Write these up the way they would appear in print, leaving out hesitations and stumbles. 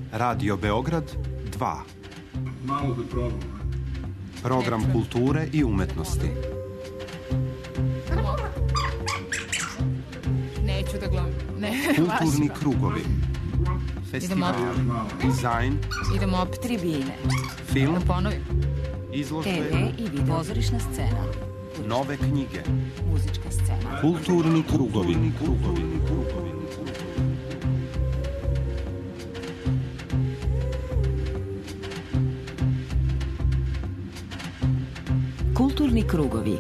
Radio Beograd 2. Malo da probam. Program kulture i umetnosti. Neću da glumim. Kulturni krugovi. Festival, dizajn. Idemo opet tribine. Film. Da ponovim. Izložbe. TV i video. Pozorišna scena. Nove knjige. Muzička scena. Kulturni krugovi. Kulturni krugovi.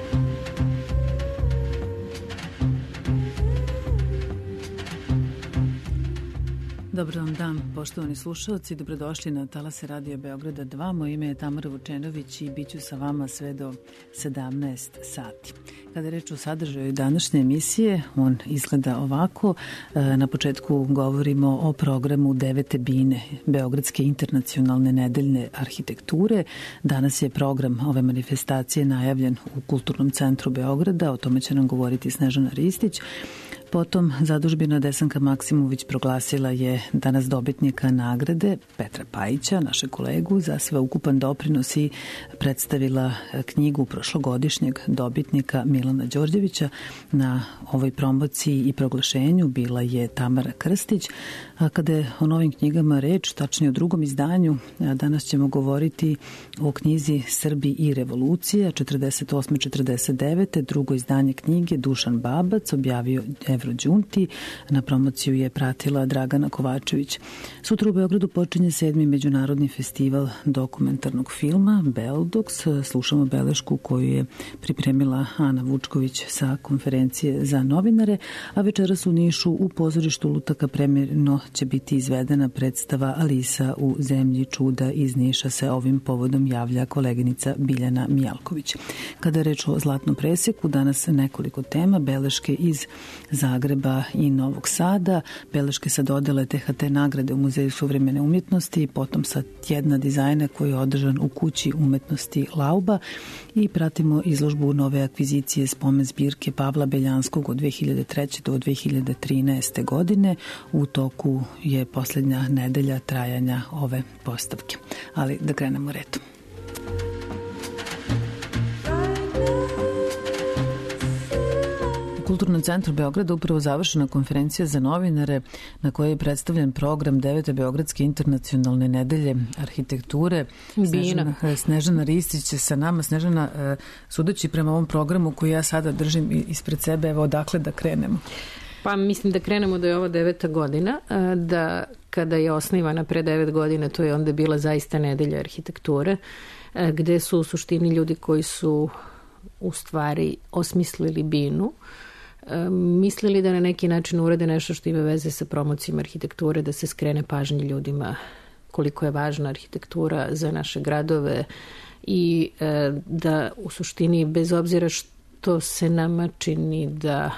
Dobar vam dan, poštovani slušalci, dobrodošli na talase Radio Beograda 2. Moje ime je Tamara Vučenović i bit ću sa vama sve do 17 sati. Kada je reč o sadržaju današnje emisije, on izgleda ovako. Na početku govorimo o programu 9. bine Beogradske internacionalne nedeljne arhitekture. Danas je program ove manifestacije najavljen u Kulturnom centru Beograda, o tome će nam govoriti Snežana Ristić. Potom zadužbina Desanka Maksimović proglasila je danas dobitnika nagrade Petra Pajića, našeg kolegu, za sveukupan doprinos i predstavila knjigu prošlogodišnjeg dobitnika Milana Đorđevića. Na ovoj promociji i proglašenju bila je Tamara Krstić. A kada je o novim knjigama reč, tačnije o drugom izdanju, danas ćemo govoriti o knjizi Srbi i revolucija 48-49. Drugo izdanje knjige Dušan Babac objavio Evro Đunti. Na promociju je pratila Dragana Kovačević. Sutra u Beogradu počinje 7. međunarodni festival dokumentarnog filma Beldox. Slušamo belešku koju je pripremila Ana Vučković sa konferencije za novinare, a večeras u Nišu u pozorištu Lutaka premijerno će biti izvedena predstava Alisa u zemlji čuda. Iz Niša se ovim povodom javlja koleginica Biljana Mijalković. Kada je reč o Zlatnom preseku, danas nekoliko tema, beleške iz Zagreba i Novog Sada, beleške sa dodele THT nagrade u Muzeju suvremene umjetnosti, potom sa tjedna dizajna koji je održan u kući umetnosti Lauba i pratimo izložbu nove akvizicije spomen zbirke Pavla Beljanskog od 2003. do 2013. godine. U toku je posljednja nedelja trajanja ove postavke. Ali da krenemo redom. U Kulturnom centru Beograda upravo završena konferencija za novinare na kojoj je predstavljen program 9. Beogradske internacionalne nedelje arhitekture. Snežana Ristić je sa nama. Snežana, sudeći prema ovom programu koji ja sada držim ispred sebe, evo odakle da krenemo? Pa mislim da krenemo da je ovo 9. godina, da kada je osnivana pre 9 godina, to je onda bila zaista nedelja arhitekture, gde su u suštini ljudi koji su u stvari osmislili binu, mislili da na neki način urade nešto što ima veze sa promocijom arhitekture, da se skrene pažnje ljudima koliko je važna arhitektura za naše gradove i da u suštini, bez obzira što se nama čini da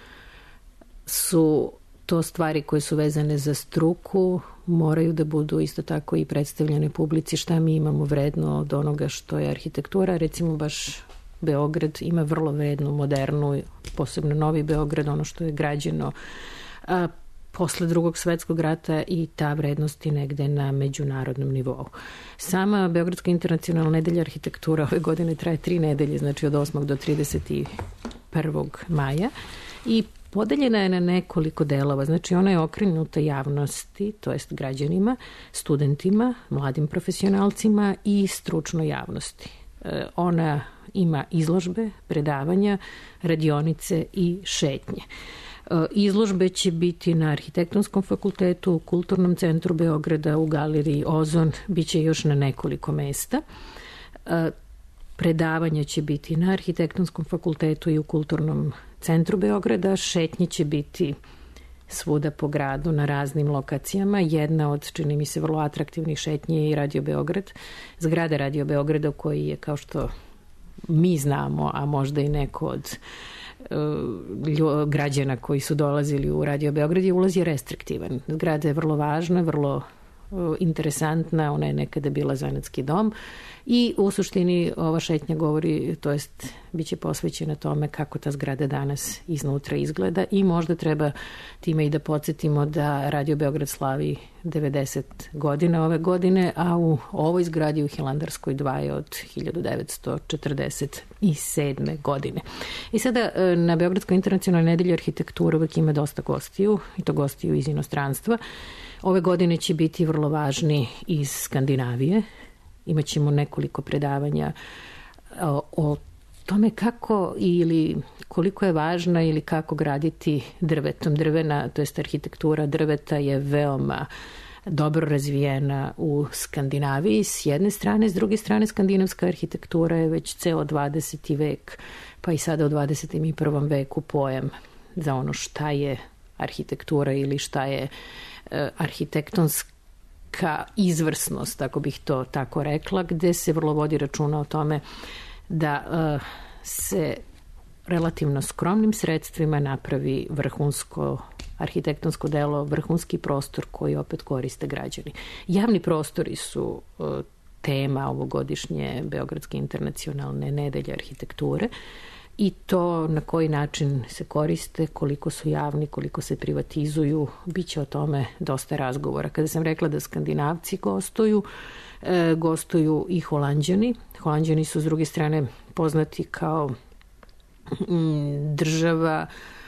su to stvari koje su vezane za struku, moraju da budu isto tako i predstavljene publici šta mi imamo vredno od onoga što je arhitektura. Recimo baš Beograd ima vrlo vrednu, modernu, posebno Novi Beograd, ono što je građeno posle Drugog svetskog rata i ta vrednost je negde na međunarodnom nivou. Sama Beogradska internacionalna nedelja arhitektura ove godine traje 3 nedelje, znači od 8. do 31. maja i podeljena je na nekoliko delova, znači ona je okrenuta javnosti, to jest građanima, studentima, mladim profesionalcima i stručnoj javnosti. Ona ima izložbe, predavanja, radionice i šetnje. Izložbe će biti na Arhitektonskom fakultetu, u Kulturnom centru Beograda, u galeriji Ozon, bit će još na nekoliko mesta. Predavanja će biti na Arhitektonskom fakultetu i u Kulturnom centru Beograda. Šetnje će biti svuda po gradu na raznim lokacijama. Jedna od, čini mi se, vrlo atraktivnih šetnji je i Radio Beograd. Zgrada Radio Beograda koji je, kao što mi znamo, a možda i neko od građana koji su dolazili u Radio Beograd, je ulaz je restriktivan. Zgrada je vrlo važna, vrlo interesantna, ona je nekada bila zanatski dom i u suštini ova šetnja govori, to jest bit će posvećena tome kako ta zgrada danas iznutra izgleda i možda treba time i da podsjetimo da Radio Beograd slavi 90 godina ove godine, a u ovoj zgradi u Hilandarskoj 2 je od 1947. godine. I sada na Beogradskoj internacionalnoj nedelji arhitekture uvek ima dosta gostiju, i to gostiju iz inostranstva. Ove godine će biti vrlo važni iz Skandinavije. Imaćemo nekoliko predavanja o tome kako ili koliko je važna ili kako graditi drvetom. Drvena, to jest arhitektura drveta je veoma dobro razvijena u Skandinaviji s jedne strane, s druge strane skandinavska arhitektura je već ceo 20. vek, pa i sada u 21. veku pojam za ono šta je arhitektura ili šta je arhitektonska izvrsnost, tako bih to tako rekla, gde se vrlo vodi računa o tome da se relativno skromnim sredstvima napravi vrhunsko arhitektonsko delo, vrhunski prostor koji opet koriste građani. Javni prostori su tema ovogodišnje Beogradske internacionalne nedelje arhitekture i to na koji način se koriste, koliko su javni, koliko se privatizuju, biće o tome dosta razgovora. Kada sam rekla da Skandinavci gostuju i Holanđani. Holanđani su s druge strane poznati kao država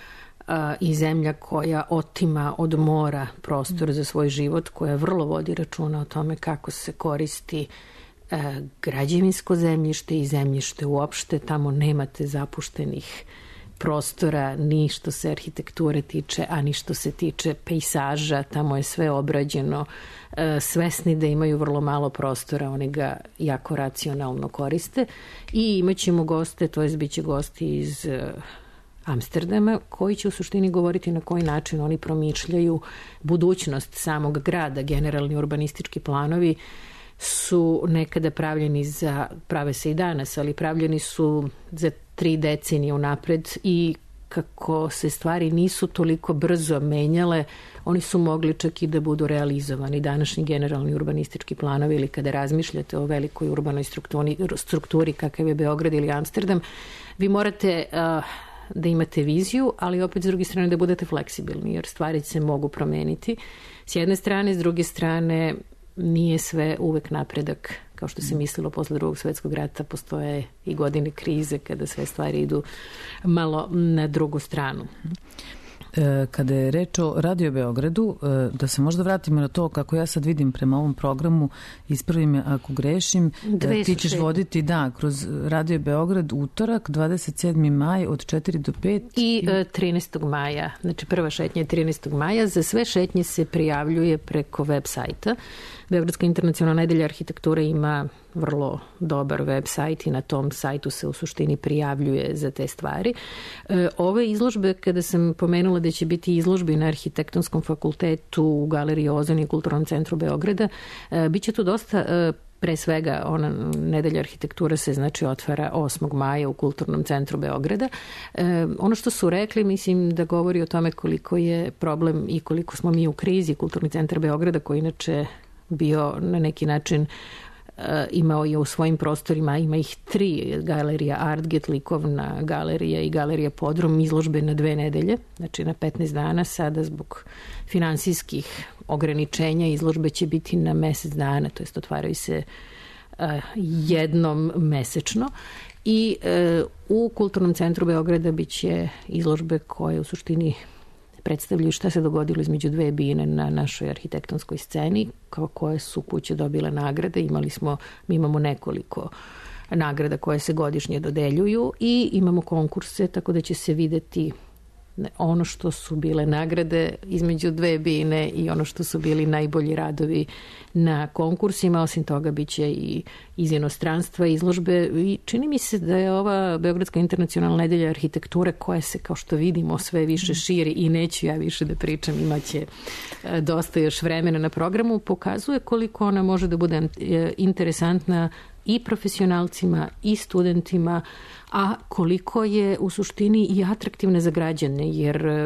i zemlja koja otima od mora prostor za svoj život, koja vrlo vodi računa o tome kako se koristi građevinsko zemljište i zemljište uopšte. Tamo nemate zapuštenih prostora ni što se arhitekture tiče, a ni što se tiče pejsaža. Tamo je sve obrađeno. Svesni da imaju vrlo malo prostora, oni ga jako racionalno koriste. I imaćemo goste, to jest bit će gosti iz Amsterdama, koji će u suštini govoriti na koji način oni promišljaju budućnost samog grada. Generalni urbanistički planovi su nekada prave se i danas, ali pravljeni su za 3 decenije unapred i kako se stvari nisu toliko brzo menjale, oni su mogli čak i da budu realizovani. Današnji generalni urbanistički planovi ili kada razmišljate o velikoj urbanoj strukturi kakav je Beograd ili Amsterdam, vi morate da imate viziju, ali opet s druge strane da budete fleksibilni, jer stvari se mogu promeniti. S jedne strane, s druge strane, nije sve uvek napredak, kao što se mislilo posle Drugog svetskog rata. Postoje i godine krize kada sve stvari idu malo na drugu stranu. Kada je reč o Radio Beogradu, da se možda vratimo na to kako ja sad vidim prema ovom programu, ispravi me ako grešim, ti ćeš voditi kroz Radio Beograd utorak, 27. maj od 4 do 5. I 13. maja, znači prva šetnja je 13. maja. Za sve šetnje se prijavljuje preko web sajta. Beogradska internacionalna nedelja arhitekture ima vrlo dobar web sajt i na tom sajtu se u suštini prijavljuje za te stvari. Ove izložbe, kada sam pomenula da će biti izložbe na Arhitektonskom fakultetu u Galeriji Ozon i Kulturnom centru Beograda, bit će tu dosta. Pre svega, ona nedelja arhitektura se znači otvara 8. maja u Kulturnom centru Beograda. Ono što su rekli, mislim da govori o tome koliko je problem i koliko smo mi u krizi. Kulturni centar Beograda, koji inače bio na neki način imao je u svojim prostorima, ima ih 3, galerija Artget, likovna galerija i galerija Podrum, izložbe na 2 nedelje, znači na 15 dana. Sada zbog finansijskih ograničenja izložbe će biti na mesec dana, to jest otvaraju se jednom mesečno. I u Kulturnom centru Beograda biće izložbe koje u suštini predstavljaju šta se dogodilo između 2 bine na našoj arhitektonskoj sceni, kao koje su kuće dobile nagrade. Mi imamo nekoliko nagrada koje se godišnje dodeljuju i imamo konkurse, tako da će se videti ono što su bile nagrade između 2 bine i ono što su bili najbolji radovi na konkursima. Osim toga biće i iz inostranstva izložbe i čini mi se da je ova Beogradska internacionalna nedelja arhitekture, koja se kao što vidimo sve više širi i neću ja više da pričam, imaće dosta još vremena na programu, pokazuje koliko ona može da bude interesantna i profesionalcima i studentima, a koliko je u suštini i atraktivna za građane, jer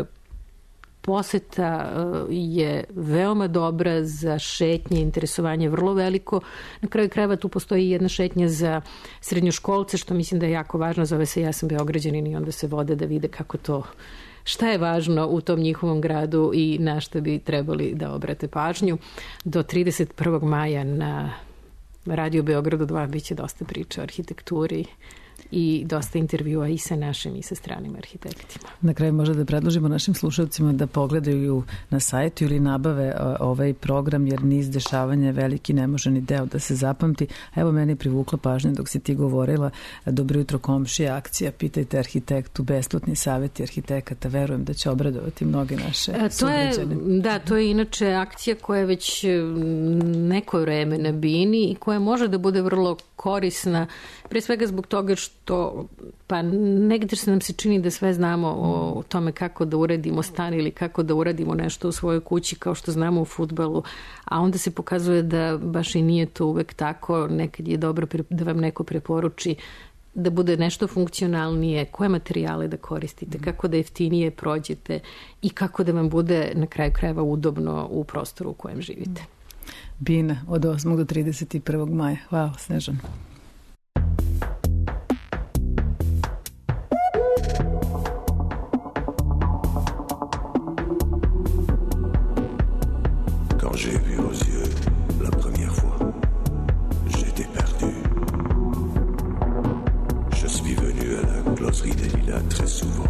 poseta je veoma dobra za šetnje, interesovanje vrlo veliko. Na kraju krajeva tu postoji jedna šetnja za srednjoškolce, što mislim da je jako važno. Zove se Ja sam Beograđanin i onda se vode da vide kako to šta je važno u tom njihovom gradu i na šta bi trebali da obrate pažnju. Do 31. maja na Radio Beogradu 2 biće dosta priča o arhitekturi i dosta intervjua i sa našim i sa stranim arhitektima. Na kraju možda da predložimo našim slušalcima da pogledaju na sajtu ili nabave ovaj program, jer niz dešavanja je veliki, ne može ni deo da se zapamti. Evo, meni je privukla pažnja dok si ti govorila: Dobro jutro komšije, akcija Pitajte arhitektu, besplatni savjeti arhitekata. Verujem da će obradovati mnoge naše sugrađane. Da, to je inače akcija koja je već neko vreme na bini i koja može da bude vrlo korisna, pre svega zbog toga što pa negde se nam se čini da sve znamo o tome kako da uredimo stan ili kako da uradimo nešto u svojoj kući, kao što znamo u fudbalu, a onda se pokazuje da baš i nije to uvek tako. Nekad je dobro da vam neko preporuči da bude nešto funkcionalnije, koje materijale da koristite, kako da jeftinije prođete i kako da vam bude na kraju krajeva udobno u prostoru u kojem živite. Bina od 8. do 31. maja. Hvala, Snežana. J'ai vu aux yeux la première fois, j'étais perdu. Je suis venu à la closerie des Lilas très souvent.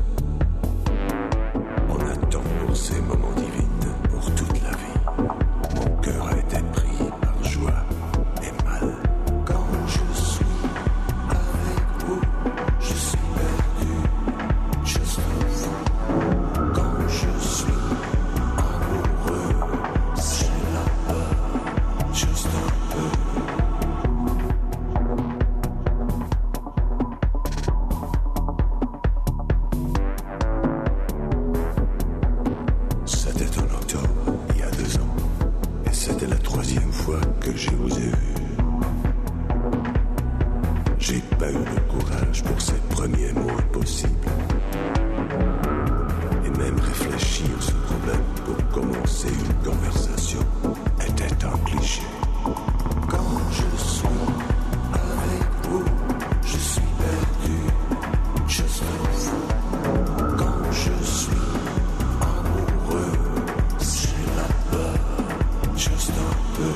On attend pour ces moments divins pour toute la vie. Mon cœur a été pris par joie et mal. Quand je suis avec vous, je suis perdu, je suis fou. Quand je suis amoureux, just un peu. C'était en octobre, il y a 2 ans, et c'était la 3e fois que je vous ai vu. J'ai pas eu le courage pour ces premiers mots impossibles, et même réfléchir ce problème pour commencer une conversation était un cliché. Quand je suis avec vous, je suis perdu, je suis fou. Quand je suis amoureux, c'est la peur, juste un peu.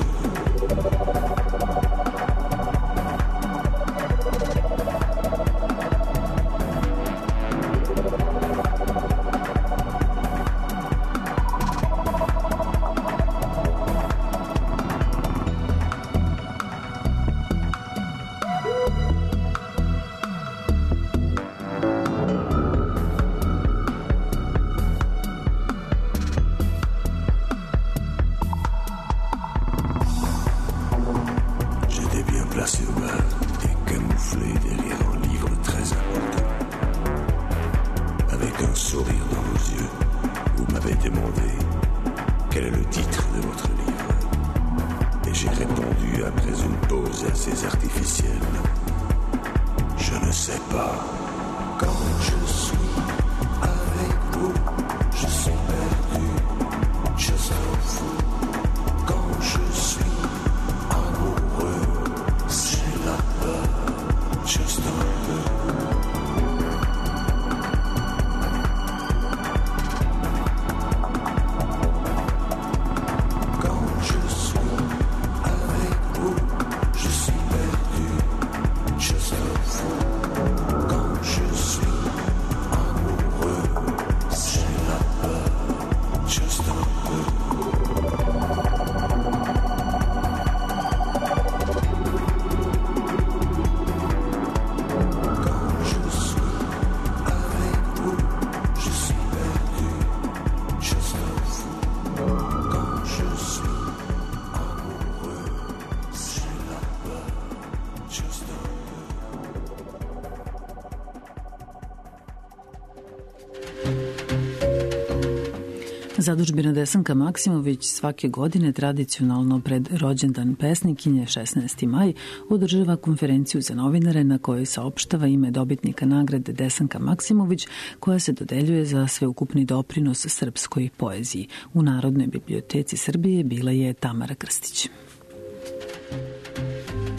Zadužbina Desanka Maksimović svake godine tradicionalno pred rođendan pesnikinje 16. maj održava konferenciju za novinare na kojoj saopštava ime dobitnika nagrade Desanka Maksimović, koja se dodeljuje za sveukupni doprinos srpskoj poeziji. U Narodnoj biblioteci Srbije bila je Tamara Krstić.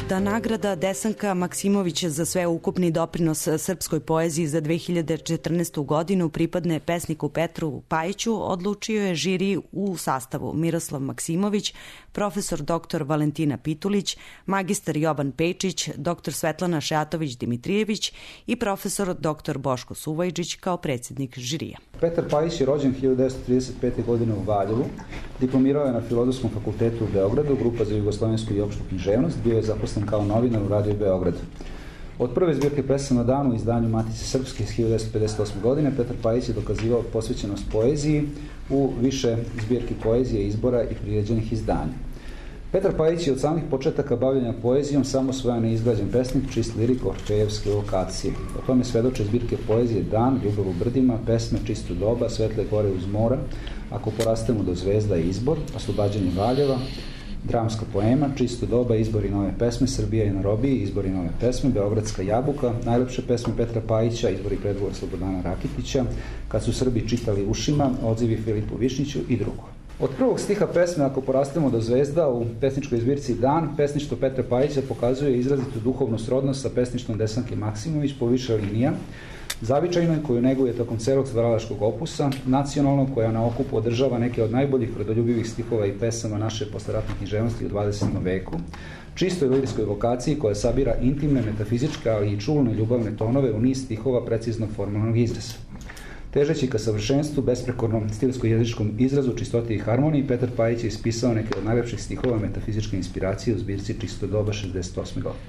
Da nagrada Desanka Maksimović za sveukupni doprinos srpskoj poeziji za 2014. godinu pripadne pesniku Petru Pajiću odlučio je žiri u sastavu Miroslav Maksimović, profesor dr. Valentina Pitulić, magistar Jovan Pejčić, dr. Svetlana Šejatović-Dimitrijević i profesor dr. Boško Suvajđić kao predsjednik žirija. Petar Pajić je rođen 1935. godine u Valjevu, diplomirao je na Filozofskom fakultetu u Beogradu, grupa za jugoslovensku i opštu književnost, bio je zaposlen kao novinar u Radio Beogradu. Od prve zbirke pesama Dan u izdanju Matice Srpske iz 1958. godine Petar Pajić je dokazivao posvećenost poeziji u više zbirki poezije, izbora i priređenih izdanja. Petar Pajić je od samih početaka bavljenja poezijom samosvojan i izgrađen pesnik, čist lirik, orfejevske vokacije. O tome svedoče zbirke poezije Dan, Ljubav u brdima, pesme Čisto doba, Svetle gore uz mora, Ako porastemo do zvezda i izbor, Oslobađanje Valjeva, dramska poema, Čisto doba, izbor i nove pesme, Srbija i na robiji, izbor i nove pesme, Beogradska jabuka, najlepše pesme Petra Pajića, izbor i predgovor Slobodana Rakitića, Kad su Srbi čitali ušima, Odzivi Filipu Višnjiću i drugo. Od prvog stiha pesme Ako porastemo do zvezda u pesničkoj zbirci Dan, pesništvo Petra Pajića pokazuje izrazitu duhovnu srodnost sa pesništvom Desanke Maksimović po više linija, zavičajnoj koju neguje tokom celog stvaralačkog opusa, nacionalnog koja na okupu održava neke od najboljih rodoljubivih stihova i pesama naše posleratne književnosti u 20. veku, čistoj lirskoj vokaciji koja sabira intimne, metafizičke, ali i čulne ljubavne tonove u niz stihova preciznog formalnog izraza. Težeći ka savršenstvu, besprekornom stilsko-jezičkom izrazu, čistoti i harmoniji, Petar Pajić je ispisao neke od najlepših stihova metafizičke inspiracije u zbirci Čisto doba 68. godine.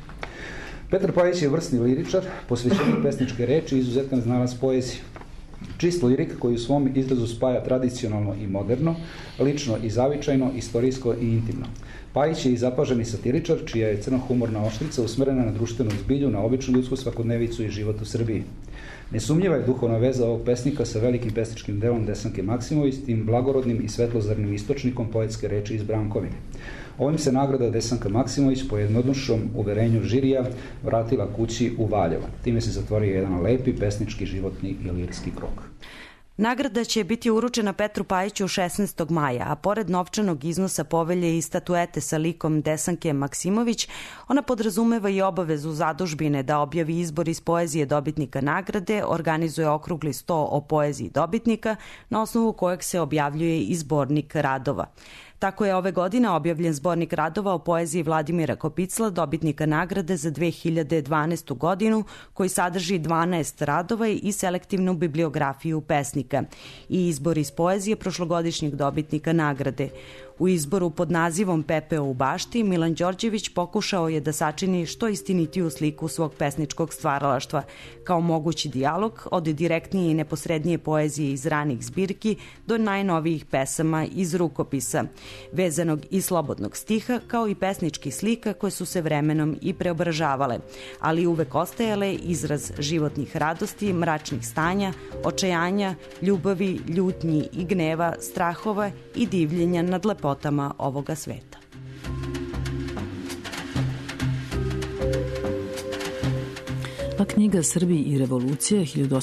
Petar Pajić je vrsni liričar, posvećenik pesničke reči i izuzetan znalac poezije. Čist lirik koji u svom izrazu spaja tradicionalno i moderno, lično i zavičajno, istorijsko i intimno. Pajić je i zapaženi satiričar, čija je crnohumorna oštrica usmerena na društvenu zbilju, na običnu ljudsku svakodnevicu i život u Srbiji. Nesumnjiva je duhovna veza ovog pesnika sa velikim pesničkim delom Desanke Maksimović, tim blagorodnim i svetlozarnim istočnikom poetske reči iz Brankovine. Ovim se nagrada Desanka Maksimović po jednodušnom uverenju žirija vratila kući u Valjevo. Time se zatvorio jedan lepi pesnički, životni i lirski krug. Nagrada će biti uručena Petru Pajiću 16. maja, a pored novčanog iznosa povelje i statuete sa likom Desanke Maksimović, ona podrazumeva i obavezu zadužbine da objavi izbor iz poezije dobitnika nagrade, organizuje okrugli sto o poeziji dobitnika, na osnovu kojeg se objavljuje i zbornik radova. Tako je ove godine objavljen zbornik radova o poeziji Vladimira Kopicla, dobitnika nagrade za 2012. godinu, koji sadrži 12 radova i selektivnu bibliografiju pesnika i izbor iz poezije prošlogodišnjeg dobitnika nagrade. U izboru pod nazivom Pepeo u bašti, Milan Đorđević pokušao je da sačini što istinitiju sliku svog pesničkog stvaralaštva, kao mogući dijalog od direktnije i neposrednije poezije iz ranih zbirki do najnovijih pesama iz rukopisa, vezanog i slobodnog stiha, kao i pesničkih slika koje su se vremenom i preobražavale, ali uvek ostajale izraz životnih radosti, mračnih stanja, očajanja, ljubavi, ljutnji i gneva, strahova i divljenja nad lepotama ovoga sveta. Pa knjiga Srbi i revolucija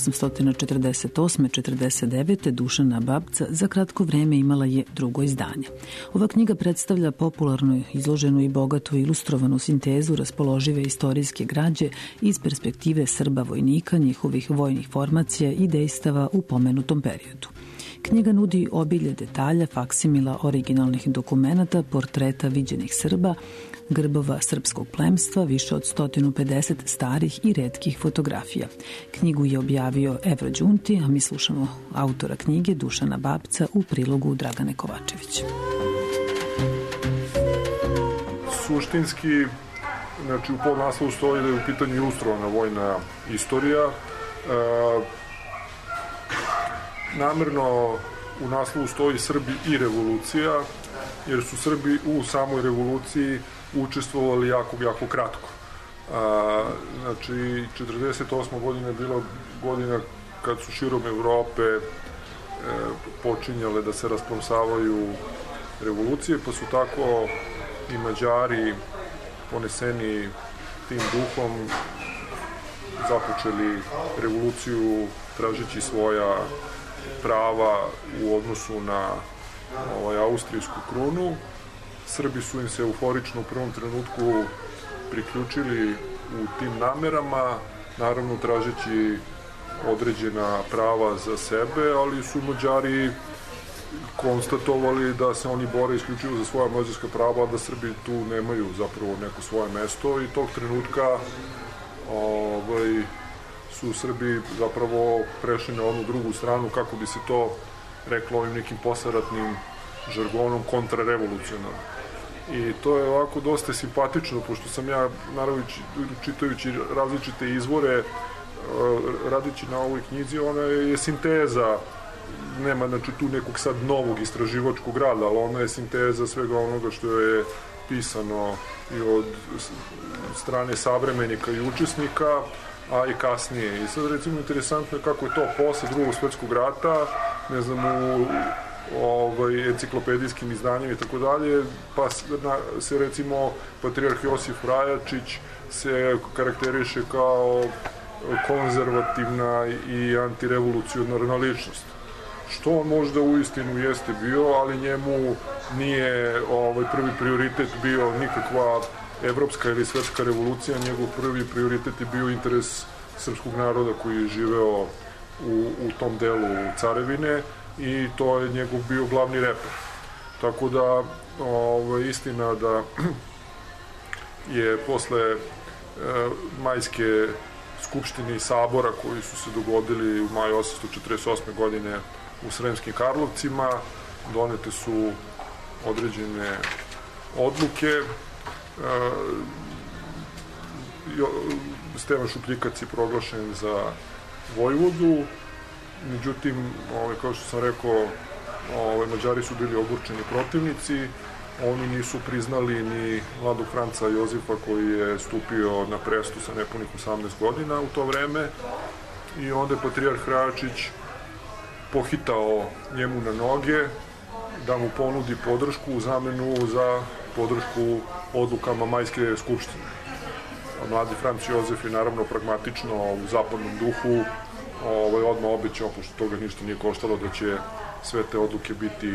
1848-49. Dušana Babca za kratko vreme imala je drugo izdanje. Ova knjiga predstavlja popularnu, izloženu i bogatu ilustrovanu sintezu raspoložive istorijske građe iz perspektive Srba vojnika, njihovih vojnih formacija i dejstava u pomenutom periodu. Knjiga nudi obilje detalja, faksimila originalnih dokumenata, portreta viđenih Srba, grbova srpskog plemstva, više od 150 starih i retkih fotografija. Knjigu je objavio Evro Đunti, a mi slušamo autora knjige Dušana Babca u prilogu Dragane Kovačević. Suštinski, znači u podnaslovu stoji da je u pitanju ilustrovana vojna istorija. Namerno u naslovu stoji Srbi i revolucija, jer su Srbi u samoj revoluciji učestvovali jako kratko. Znači, 48. godina je bila godina kad su širom Evrope počinjale da se raspromsavaju revolucije, pa su tako i Mađari poneseni tim duhom započeli revoluciju tražeći svoja prava u odnosu na austrijsku krunu. Srbi su im se euforično u prvom trenutku priključili u tim namerama, naravno tražeći određena prava za sebe, ali su Mađari konstatovali da se oni bore isključivo za svoja mađarska prava, a da Srbi tu nemaju zapravo neko svoje mesto, i tog trenutka su Srbi zapravo prešli na onu drugu stranu, kako bi se to reklo ovim nekim posaratnim žargonom, kontrarevolucionarno. I to je ovako dosta simpatično, pošto sam ja, naravno, čitajući različite izvore, radići na ovoj knjizi, ona je sinteza, nema znači tu nekog sad novog istraživačkog rada, ali ona je sinteza svega onoga što je pisano i od strane savremenika i učesnika, a i kasnije. I sad recimo interesantno je kako je to posle Drugog svjetskog rata, ne znam, u enciklopedijskim izdanjima i tako dalje, pa se recimo patrijarh Josif Rajačić se karakteriše kao konzervativna i antirevolucionarna ličnost. Što on možda uistinu jeste bio, ali njemu nije prvi prioritet bio nikakva evropska ili svetska revolucija, njegov prvi prioritet je bio interes srpskog naroda koji je živeo u tom delu carevine, i to je njegov bio glavni reper. Tako da, istina da je posle majske skupštine i sabora koji su se dogodili u maju 848. godine u Sremskim Karlovcima, donete su određene odluke. Stevan Šupljikac je proglašen za vojvodu, međutim, kao što sam rekao, Mađari su bili ogorčeni protivnici, oni nisu priznali ni mladog Franca Jozefa koji je stupio na presto sa nepunih 18 godina u to vreme, i onda je patrijarh Rajačić pohitao njemu na noge da mu ponudi podršku u zamenu za podršku odlukama Majske skupštine. Mladi Franc Jozef je naravno pragmatično u zapadnom duhu odmah obećao, pošto toga ništa nije koštalo, da će sve te odluke biti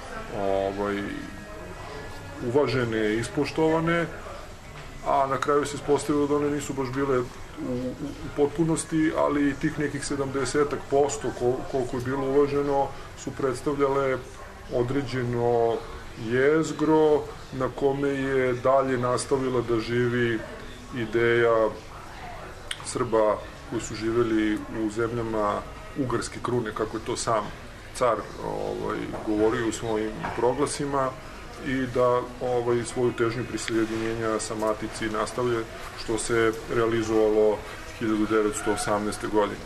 uvažene i ispoštovane, a na kraju se ispostavilo da one nisu baš bile u potpunosti, ali tih nekih 70% koliko je bilo uvaženo su predstavljale određeno jezgro na kome je dalje nastavila da živi ideja Srba koji su živeli u zemljama ugarske krune, kako je to sam car govorio u svojim proglasima, i da svoju težnju prisjedinjenja sa matici nastavlja, što se realizovalo 1918. godine.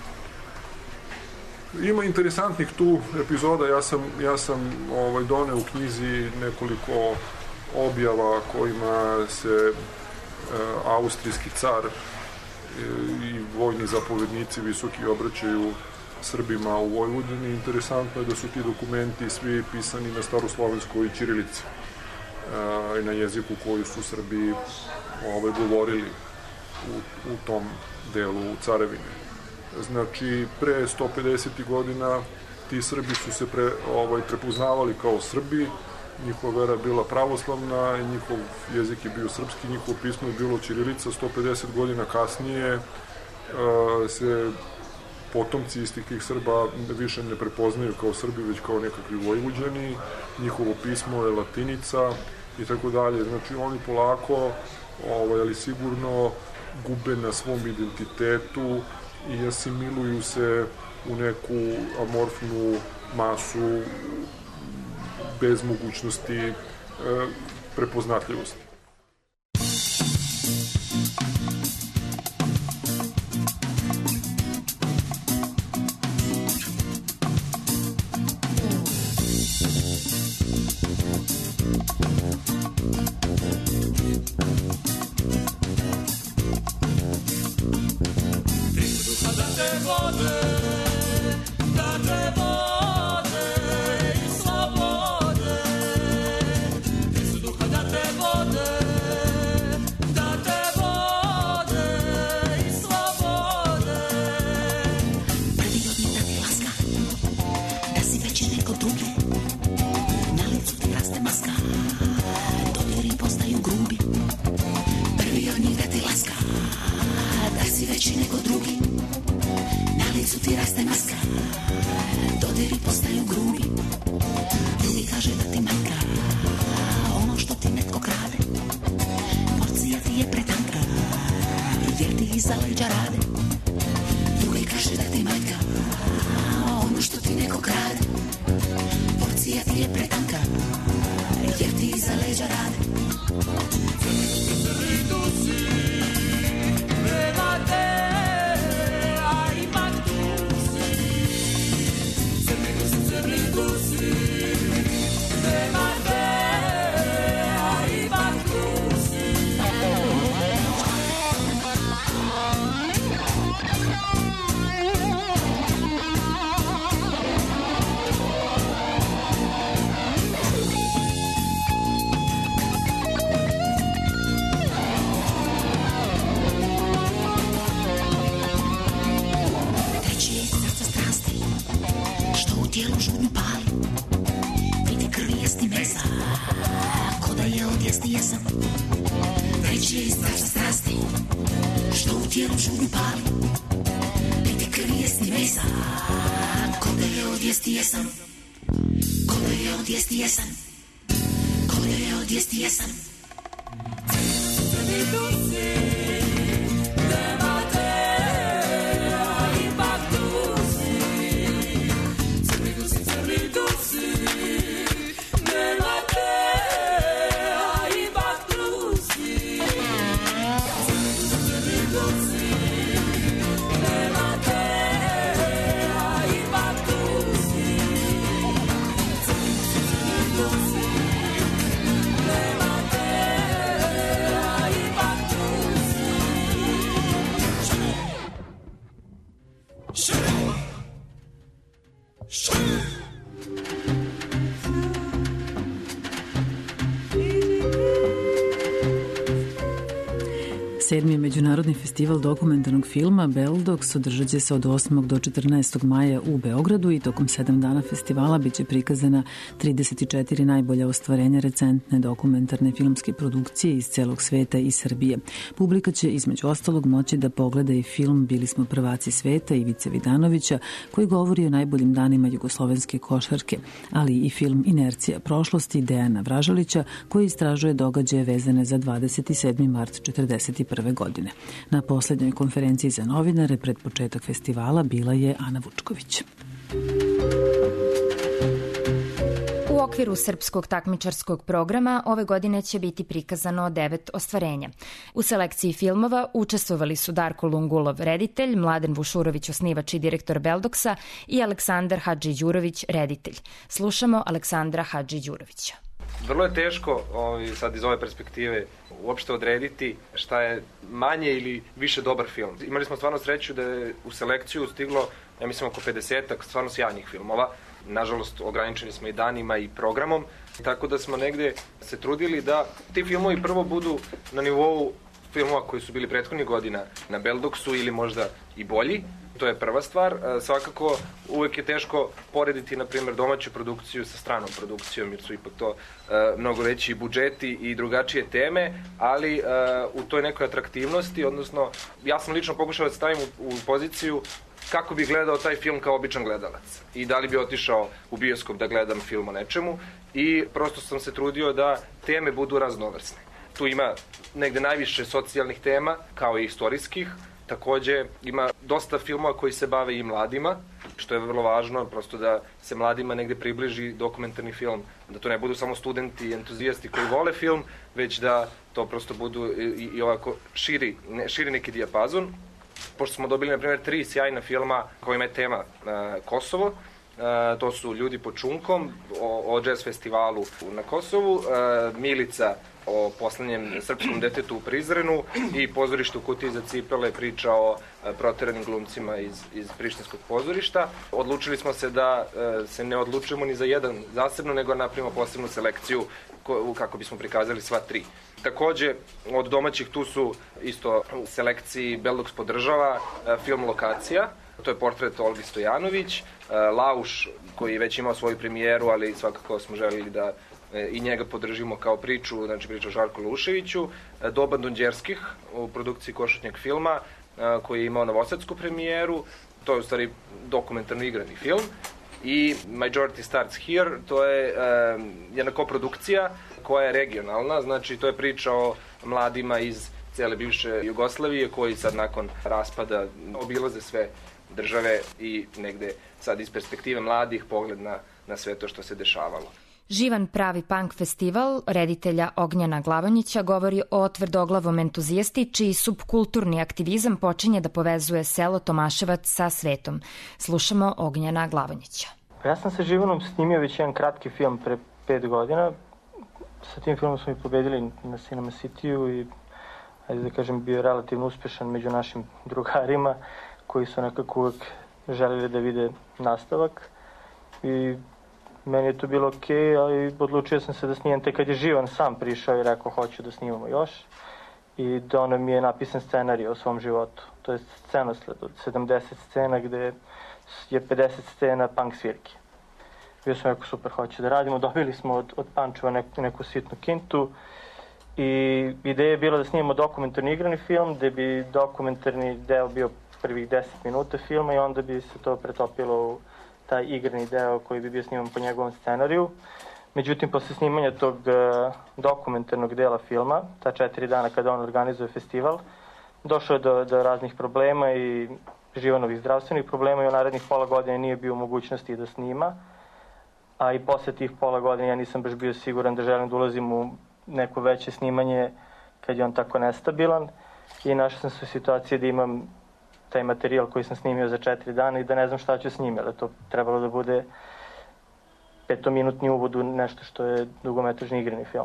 Ima interesantnih tu epizoda, ja sam doneo u knjizi nekoliko objava kojima se austrijski car i vojni zapovednici visoki obraćaju Srbima u Vojvodini. Interesantno je da su ti dokumenti svi pisani na staroslovenskoj ćirilici i na jeziku koji su Srbi govorili u tom delu carevine. Znači, pre 150 godina ti Srbi su se prepoznavali kao Srbi, njihova vera bila pravoslavna, njihov jezik je bio srpski, njihovo pismo je bilo ćirilica. 150 godina kasnije se potomci istih tih Srba više ne prepoznaju kao Srbi, već kao nekakvi Vojvođani, njihovo pismo je latinica i tako dalje. Znači, oni polako, ali sigurno, gube na svom identitetu i asimiluju se u neku amorfnu masu bez mogućnosti prepoznatljivosti. Vode kaže da ti manjka ono što ti netko krade. Porcija ti je pretanka jer ti iza leđa rade. Drugi kaže da ti manjka ono što ti neko krade. Porcija ti je pretanka jer ti iza leđa rade. Prema te, a ipak tu si. Crni dusi, prema te, a ipak tu si. Tijelo žudnju pali, vidi krvi jesti mesa, ko da je od jesti jesam. Treći je iz srca strasti, što u tijelu žudnju pali, vidi krvi jesti mesa, ko da je od jesti jesam. Ko da je od jesti jesam, ko da je od jesti jesam. Crni dusi, nema te, a ipak tu si. Crni dusi, nema te, a ipak tu si. Crni dusi, nema te, a ipak tu si. Crni dusi, nema te, a ipak tu si. Sedmi Međunarodni festival dokumentarnog filma Beldox održat će se od 8. do 14. maja u Beogradu i tokom 7 dana festivala biće prikazana 34 najbolja ostvarenja recentne dokumentarne filmske produkcije iz celog sveta i Srbije. Publika će između ostalog moći da pogleda i film Bili smo prvaci sveta Ivice Vidanovića koji govori o najboljim danima jugoslovenske košarke, ali i film Inercija prošlosti Dejana Vražalića koji istražuje događaje vezane za 27. mart 1941. godine. Na poslednjoj konferenciji za novinare pred početak festivala bila je Ana Vučković. U okviru srpskog takmičarskog programa ove godine će biti prikazano 9 ostvarenja. U selekciji filmova učestvovali su Darko Lungulov, reditelj, Mladen Vušurović, osnivač i direktor Beldoksa i Aleksandar Hadži-Đurović, reditelj. Slušamo Aleksandra Hadži-Đurovića. Vrlo je teško sad iz ove perspektive uopšte odrediti šta je manje ili više dobar film. Imali smo stvarno sreću da je u selekciju stiglo, ja mislim, oko 50-ak stvarno sjajnih filmova. Nažalost, ograničeni smo i danima i programom, tako da smo negde se trudili da ti filmovi prvo budu na nivou filmova koji su bili prethodnih godina na Beldoksu ili možda i bolji. To je prva stvar. Svakako, uvek je teško porediti, na primjer, domaću produkciju sa stranom produkcijom, jer su ipak to mnogo veći budžeti i drugačije teme, ali u toj nekoj atraktivnosti, odnosno, ja sam lično pokušao da stavim u poziciju kako bi gledao taj film kao običan gledalac i da li bi otišao u bioskop da gledam film o nečemu i prosto sam se trudio da teme budu raznovrsne. Tu ima negde najviše socijalnih tema, kao i istorijskih. Takođe, ima dosta filmova koji se bave i mladima, što je vrlo važno, prosto da se mladima negde približi dokumentarni film, da to ne budu samo studenti i entuzijasti koji vole film, već da to prosto budu i ovako širi neki dijapazon. Pošto smo dobili, na primjer, 3 sjajna filma kojima je tema Kosovo, to su Ljudi pod šunkom, o jazz festivalu na Kosovu, Milica o poslednjem srpskom detetu u Prizrenu i Pozorište u kutiji za cipele, priča o proteranim glumcima iz prištinskog pozorišta. Odlučili smo se da se ne odlučujemo ni za jedan zasebno, nego napravimo posebnu selekciju kako bismo prikazali sva 3. Takođe, od domaćih tu su isto u selekciji Beldoks podržava film Lokacija, to je portret Olgi Stojanović, Lauš koji je već imao svoju premijeru, ali svakako smo želili da i njega podržimo kao priču, znači priča o Žarku Luševiću, Doba Donđerskih u produkciji Košutnjak filma koji je imao novosadsku premijeru, to je u stvari dokumentarno igrani film. i Majority Starts Here, to je jedna koprodukcija koja je regionalna, znači to je priča o mladima iz cele bivše Jugoslavije koji sad nakon raspada obilaze sve države i negde sad iz perspektive mladih pogled na sve to što se dešavalo. Živan pravi punk festival reditelja Ognjena Glavonjića govori o tvrdoglavom entuzijasti čiji subkulturni aktivizam počinje da povezuje selo Tomaševac sa svetom. Slušamo Ognjena Glavonjića. Ja sam sa Živanom snimio već jedan kratki film pre 5 godina. Sa tim filmom smo i pobedili na Cinema City-u i, ajde da kažem, bio relativno uspešan među našim drugarima koji su nekako uvek želeli da vide nastavak. I meni je to bilo okej, ali odlučio sam se da snimam tek kad je Živan sam prišao i rekao hoću da snimamo još. I donao mi je napisan scenarij o svom životu. To je scenosled od 70 scena gde je 50 scena punk svirke. Bio sam rekao super, hoću da radimo. Dobili smo od Pančeva neku sitnu kintu i ideja je bila da snimamo dokumentarni igrani film gde bi dokumentarni deo bio prvih 10 minuta filma i onda bi se to pretopilo u taj igrani deo koji bi bio sniman po njegovom scenariju. Međutim, posle snimanja tog dokumentarnog dela filma, ta 4 dana kada on organizuje festival, došlo je do raznih problema i Živanovih zdravstvenih problema i u narednih pola godine nije bio u mogućnosti da snima. A i posle tih pola godine ja nisam baš bio siguran da želim da ulazim u neko veće snimanje kad je on tako nestabilan. I našao sam se u situaciji da imam taj materijal koji sam snimio za 4 dana i da ne znam šta ću s njim, jer to trebalo da bude 5-minutni uvod u nešto što je dugometražni igrani film.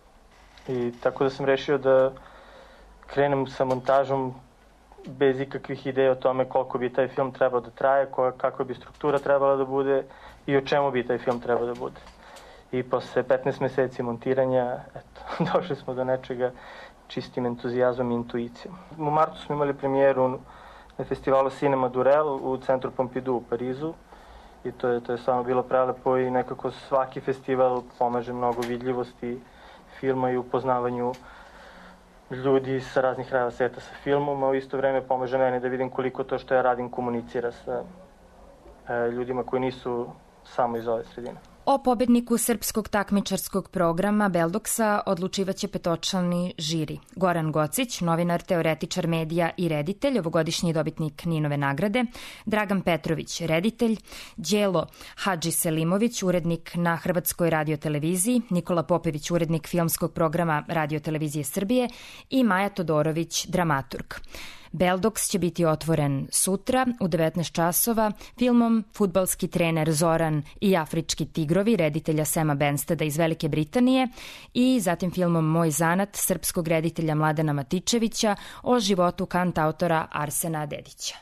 I tako da sam rešio da krenem sa montažom bez ikakvih ideja o tome koliko bi taj film trebao da traje, kakva bi struktura trebala da bude i o čemu bi taj film trebao da bude. I posle 15 meseci montiranja, došli smo do nečega čistim entuzijazmom i intuicijom. U martu smo imali premijeru na festivalu Cinema Durel u centru Pompidou u Parizu i to je stvarno bilo prelepo i nekako svaki festival pomaže mnogo vidljivosti filma i upoznavanju ljudi sa raznih krajeva sveta sa filmom, a u isto vreme pomaže meni da vidim koliko to što ja radim komunicira sa ljudima koji nisu samo iz ove sredine. O pobedniku srpskog takmičarskog programa Beldoksa odlučivaće petočlani žiri. Goran Gocić, novinar, teoretičar medija i reditelj, ovogodišnji dobitnik Ninove nagrade, Dragan Petrović, reditelj, Đelo Hadži Selimović, urednik na Hrvatskoj radioteleviziji, Nikola Popević, urednik filmskog programa Radiotelevizije Srbije i Maja Todorović, dramaturg. Beldoks će biti otvoren sutra u 19 časova filmom Fudbalski trener Zoran i Afrički tigrovi reditelja Sema Bensteda iz Velike Britanije i zatim filmom Moj zanat srpskog reditelja Mladena Matičevića o životu kantautora Arsena Dedića.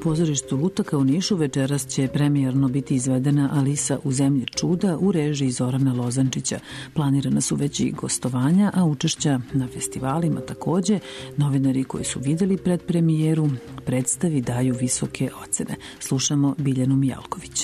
pozorištu Lutaka u Nišu večeras će premijerno biti izvedena Alisa u zemlji čuda u režiji Zorana Lozančića. Planirana su već i gostovanja, a učešća na festivalima takođe. Novinari koji su videli predpremijeru predstavi daju visoke ocene. Slušamo Biljanu Mijalković.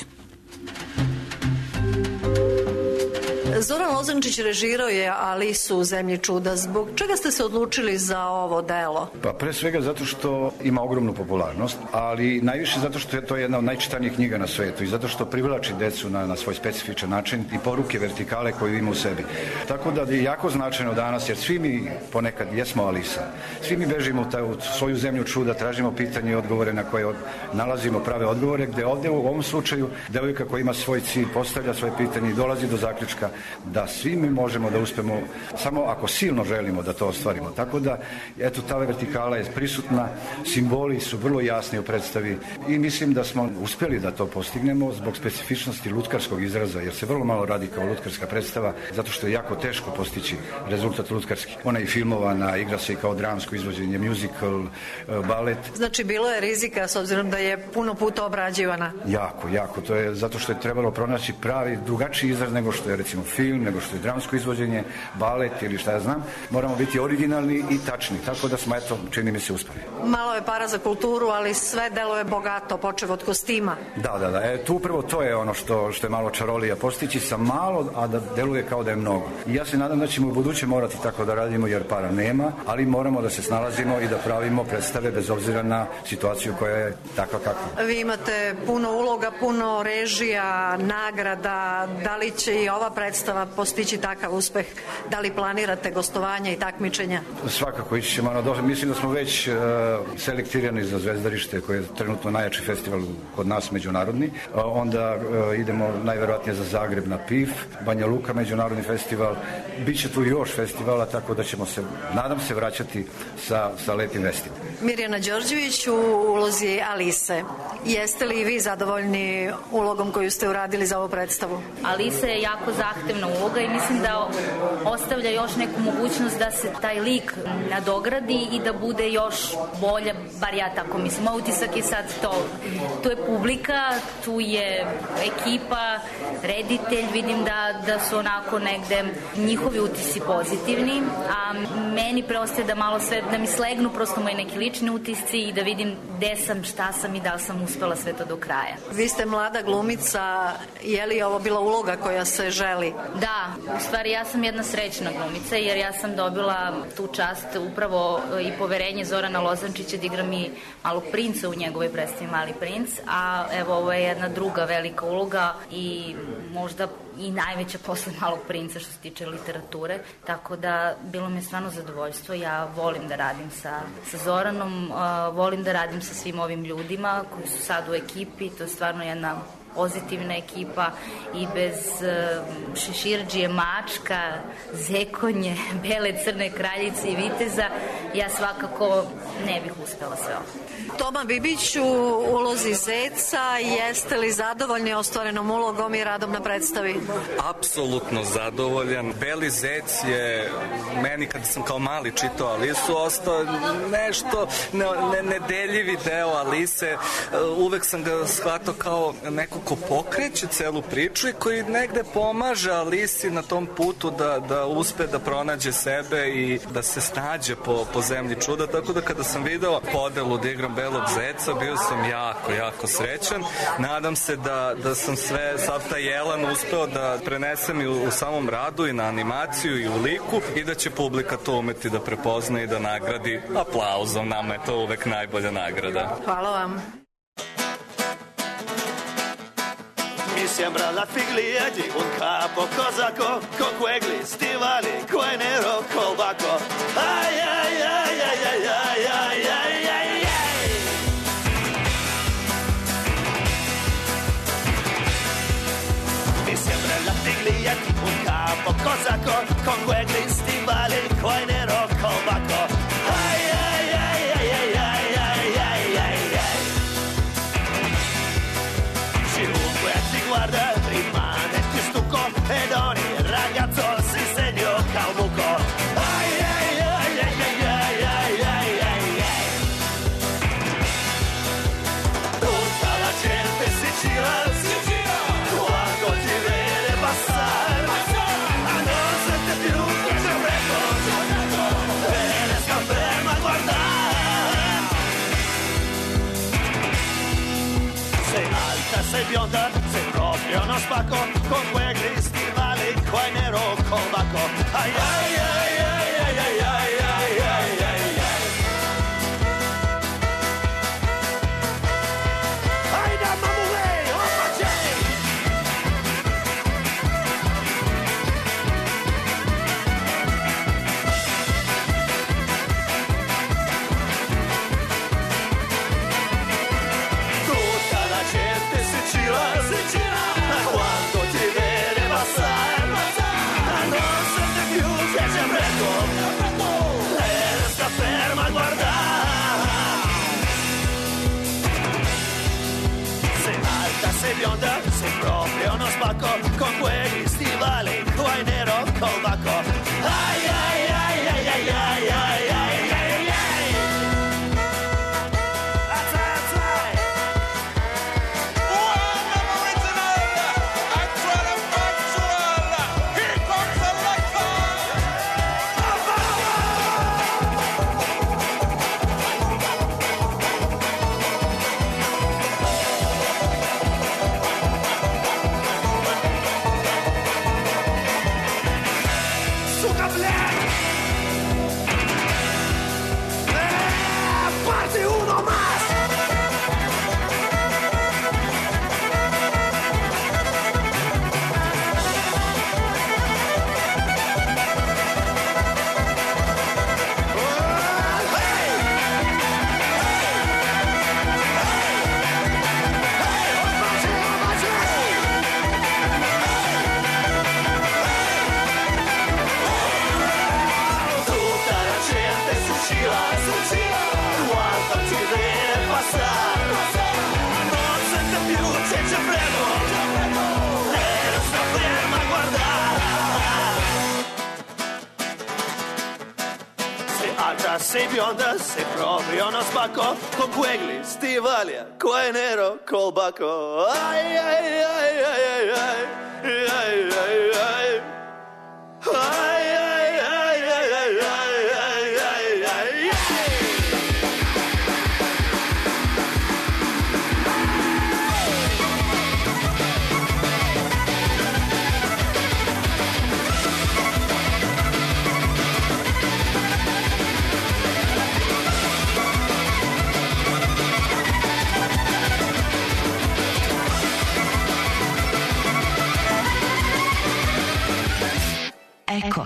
Zoran Lozančić režirao je Alisu u zemlji čuda. Zbog čega ste se odlučili za ovo delo? Pa pre svega zato što ima ogromnu popularnost, ali najviše zato što je to jedna od najčitanijih knjiga na svetu i zato što privlači decu na svoj specifičan način i poruke vertikale koju ima u sebi. Tako da je jako značajno danas, jer svi mi ponekad jesmo Alisa. Svi mi bežimo u svoju zemlju čuda, tražimo pitanje i odgovore na koje nalazimo prave odgovore, gde ovde u ovom slučaju devojka koja ima svoj cilj, postavlja svoje pitanje i dolazi do zaključka da svi mi možemo da uspemo samo ako silno želimo da to ostvarimo. Tako da, eto, ta vertikala je prisutna, simboli su vrlo jasni u predstavi i mislim da smo uspeli da to postignemo zbog specifičnosti lutkarskog izraza, jer se vrlo malo radi kao lutkarska predstava, zato što je jako teško postići rezultat lutkarski. Ona je filmovana, igra se i kao dramsko izvođenje, musical, balet. Znači, bilo je rizika s obzirom da je puno puta obrađivana? Jako. To je zato što je trebalo pronaći pravi, drugačiji izraz nego što je recimo film, nego što je dramsko izvođenje, balet ili šta ja znam. Moramo biti originalni i tačni, tako da smo, eto, čini mi se uspeli. Malo je para za kulturu, ali sve deluje bogato, počev od kostima. Da. Tu upravo to je ono što je malo čarolija, postići sa malo, a da deluje kao da je mnogo. I ja se nadam da ćemo u buduće morati tako da radimo, jer para nema, ali moramo da se snalazimo i da pravimo predstave bez obzira na situaciju koja je takva kakva. Vi imate puno uloga, puno režija, nagrada. Da li će i ova predstava postići takav uspeh? Da li planirate gostovanja i takmičenja? Svakako ići ćemo. Mislim da smo već selektirani za Zvezdarište, koji je trenutno najjači festival kod nas međunarodni. Onda idemo najverovatnije za Zagreb na PIF, Banja Luka međunarodni festival. Biće tu još festivala, tako da ćemo se, nadam se, vraćati sa lepim vestima. Mirjana Đorđević u ulozi Alise. Jeste li i vi zadovoljni ulogom koju ste uradili za ovu predstavu? Alisa je jako zahtevna uloga i mislim da ostavlja još neku mogućnost da se taj lik nadogradi i da bude još bolja, bar ja tako mislim. Moj utisak je sad to. Tu je publika, tu je ekipa, reditelj, vidim da su onako negde njihovi utisci pozitivni, a meni preostaje da malo sve, da mi slegnu prosto moji neki lični utisci i da vidim gde sam, šta sam i da li sam uspela sve to do kraja. Vi ste mlada glumica, je li ovo bila uloga koja se želi? Da, u stvari ja sam jedna srećna glumica, jer ja sam dobila tu čast upravo i poverenje Zorana Lozančića da igram i Malog princa u njegovoj predstavi Mali princ, a evo ovo je jedna druga velika uloga i možda i najveća posle Malog princa što se tiče literature, tako da bilo mi je stvarno zadovoljstvo. Ja volim da radim sa Zoranom, volim da radim sa svim ovim ljudima koji su sad u ekipi, to je stvarno jedna pozitivna ekipa i bez Šeširđije, Mačka, Zekonje, Bele, Crne kraljice i Viteza ja svakako ne bih uspela sve ovo. Toma Bibić u ulozi Zeca, jeste li zadovoljni ostvarenom ulogom i radom na predstavi? Apsolutno zadovoljan. Beli Zec je meni kada sam kao mali čitao Alisu ostao nešto nedeljivi deo Alise. Uvek sam ga shvatao kao neko ko pokreće celu priču i koji negde pomaže Alisi na tom putu da uspe da pronađe sebe i da se snađe po zemlji čuda, tako da kada sam video podelu da igram Belog Zeca, bio sam jako srećan. Nadam se da sam sav taj jelan uspeo da prenesem i u samom radu i na animaciju i u liku i da će publika to umeti da prepozna i da nagradi aplauzom. Nama je to uvek najbolja nagrada. Hvala vam. Mi sembra la figlia di un capo cosaco con quegli stivali, quei nero col bacco. Ai ai ai ai ai ai ai ai ai ai. Mi sembra la figlia di un capo cosaco con quegli stivali, quei nero col bacco. Ai ai ai ai ai ai ai ai ai ai. Chiunque ti guarda rimane ti stucco ed ogni ragazzo si segno calmuco. Ai ai ai ai ai ai ai ai ai ai. bionda, sei proprio uno spacco, con quegli stivali, qua nero col bacco. Ai ai ai ai ai ai ai ai ai ai. Sei bionda, sei proprio uno spacco, con quegli stivali, qua in nero col bacco. Ai ai ai ai ai ai ai ai ai ai. Azzai azzai. One original, actual and factual. Here comes the sei bionda, sei proprio uno spacco, con quegli stivali, qua in nero col bacco. Ai ai ai ai ai ai ai ai ai ai ai ai ai ai ai ai. Eko.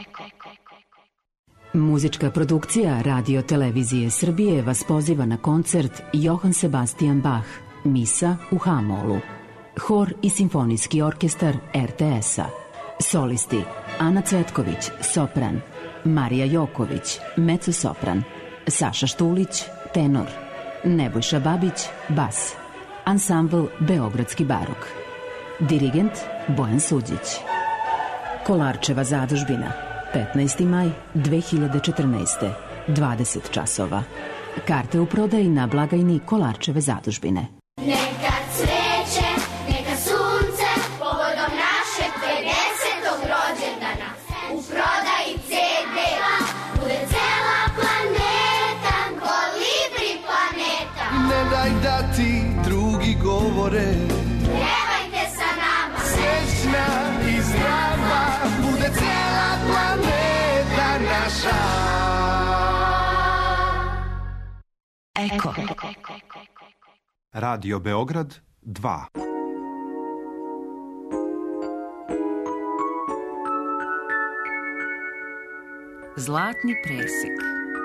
Muzička produkcija Radio Televizije Srbije vas poziva na koncert Johann Sebastian Bach, Misa u H-molu. Hor i simfonijski orkestar RTS-a. Solisti Ana Cvetković, sopran, Marija Joković, mezzo-sopran, Saša Štulić, tenor, Nebojša Babić, bas. Ansambl Beogradski barok. Dirigent Bojan Suđić. Kolarčeva zadužbina, 15. maj 2014. 20 časova. Karte u prodaji na blagajni Kolarčeve zadužbine. Neka cveće, neka sunce, povodom našeg 50. rođendana. U prodaji CD-a bude cela planeta, kolibri planeta. Ne daj da ti drugi govore, pevajte sa nama. Srećna i zdrava bude cijela planeta naša. Eko. Radio Beograd 2. Zlatni presek.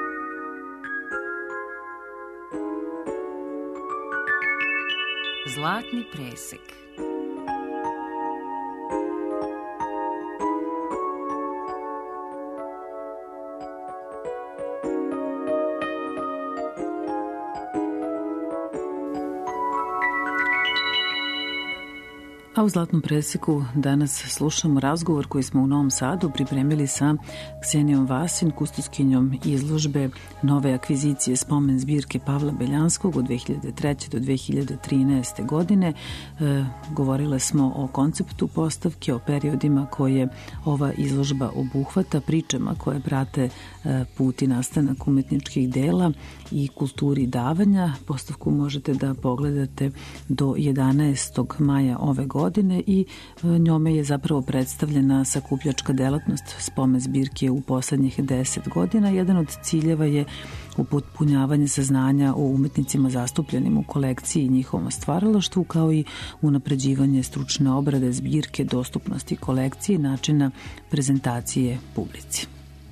Zlatni presek. A u Zlatnom preseku danas slušamo razgovor koji smo u Novom Sadu pripremili sa Ksenijom Vasin, kustoskinjom izložbe nove akvizicije spomen zbirke Pavla Beljanskog od 2003. do 2013. godine. Govorile smo o konceptu postavke, o periodima koje ova izložba obuhvata, pričama koje prate put i nastanak umetničkih dela i kulturi davanja. Postavku možete da pogledate do 11. maja ove godine i njome je zapravo predstavljena sakupljačka delatnost spomen zbirke u poslednjih 10 godina. Jedan od ciljeva je upotpunjavanje saznanja o umetnicima zastupljenim u kolekciji i njihovom stvaralaštvu, kao i unapređivanje stručne obrade zbirke, dostupnosti kolekcije i načina prezentacije publici.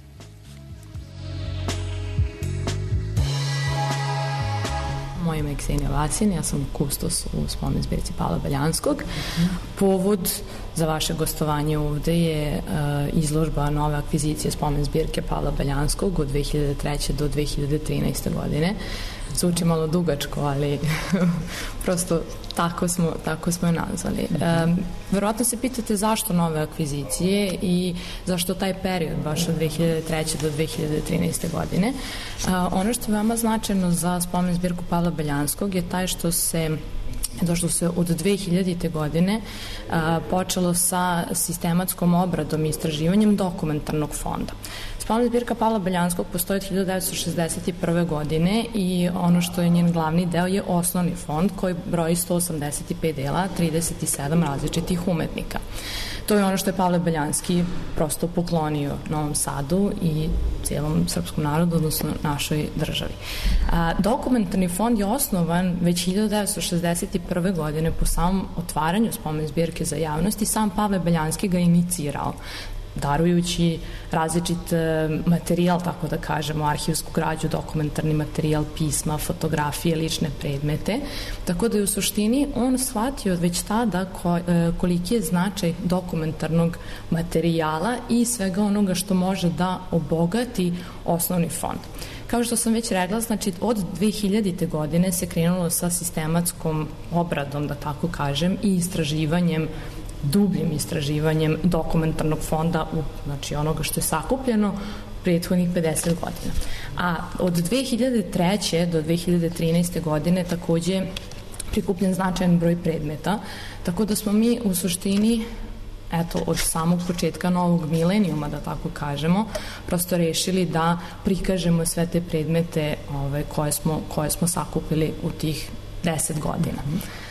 Moje ime je Ksenija Vasin, ja sam kustos u spomen zbirci Pavla Beljanskog. Povod za vaše gostovanje ovde je izložba nove akvizicije spomen zbirke Pavla Beljanskog od 2003. do 2013. godine. Zvuči malo dugačko, ali prosto tako smo je nazvali. Verovatno se pitate zašto nove akvizicije i zašto taj period baš od 2003. do 2013. godine. Ono što je veoma značajno za spomen zbirku Pavla Beljanskog je taj što se od 2000. godine počelo sa sistematskom obradom i istraživanjem dokumentarnog fonda. Spomen zbirka Pavla Beljanskog postoji od 1961. godine i ono što je njen glavni deo je osnovni fond koji broji 185 dela, 37 različitih umetnika. To je ono što je Pavle Beljanski prosto poklonio Novom Sadu i cijelom srpskom narodu, odnosno našoj državi. Dokumentarni fond je osnovan već 1961. godine po samom otvaranju spomen zbirke za javnost i sam Pavle Beljanski ga inicirao, darujući različit materijal, tako da kažemo, arhivsku građu, dokumentarni materijal, pisma, fotografije, lične predmete. Tako da je u suštini on shvatio već tada koliki je značaj dokumentarnog materijala i svega onoga što može da obogati osnovni fond. Kao što sam već rekla, znači od 2000. godine se krenulo sa sistematskom obradom, da tako kažem, i istraživanjem, dubljim istraživanjem dokumentarnog fonda, znači onoga što je sakupljeno prethodnih 50 godina. A od 2003. do 2013. godine takođe prikupljen značajan broj predmeta, tako da smo mi u suštini od samog početka novog milenijuma, da tako kažemo, prosto rešili da prikažemo sve te predmete koje smo sakupili u tih 10 godina.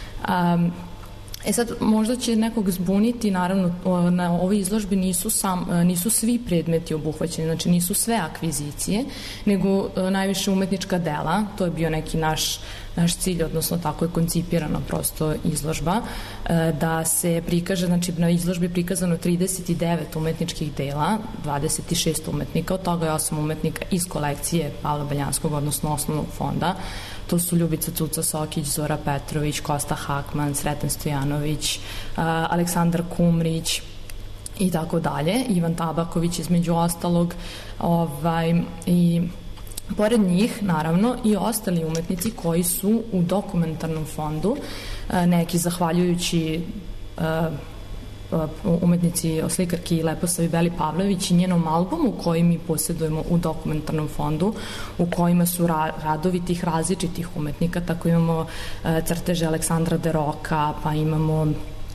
Sad, možda će nekog zbuniti, naravno, na ovoj izložbi nisu svi predmeti obuhvaćeni, znači nisu sve akvizicije, nego najviše umetnička dela, to je bio neki naš cilj, odnosno tako je koncipirana prosto izložba, da se prikaže, znači na izložbi prikazano 39 umetničkih dela, 26 umetnika, od toga je 8 umetnika iz kolekcije Pavla Beljanskog, odnosno osnovnog fonda. To su Ljubica Cuca Sokić, Zora Petrović, Kosta Hakman, Sreten Stojanović, Aleksandar Kumrić i tako dalje, Ivan Tabaković između ostalog, i pored njih, naravno, i ostali umetnici koji su u dokumentarnom fondu, neki zahvaljujući umetnici, slikarki Leposavi Beli Pavlović i njenom albumu koji mi posjedujemo u dokumentarnom fondu, u kojima su radovi tih različitih umetnika, tako imamo crteže Aleksandra de Roka, pa imamo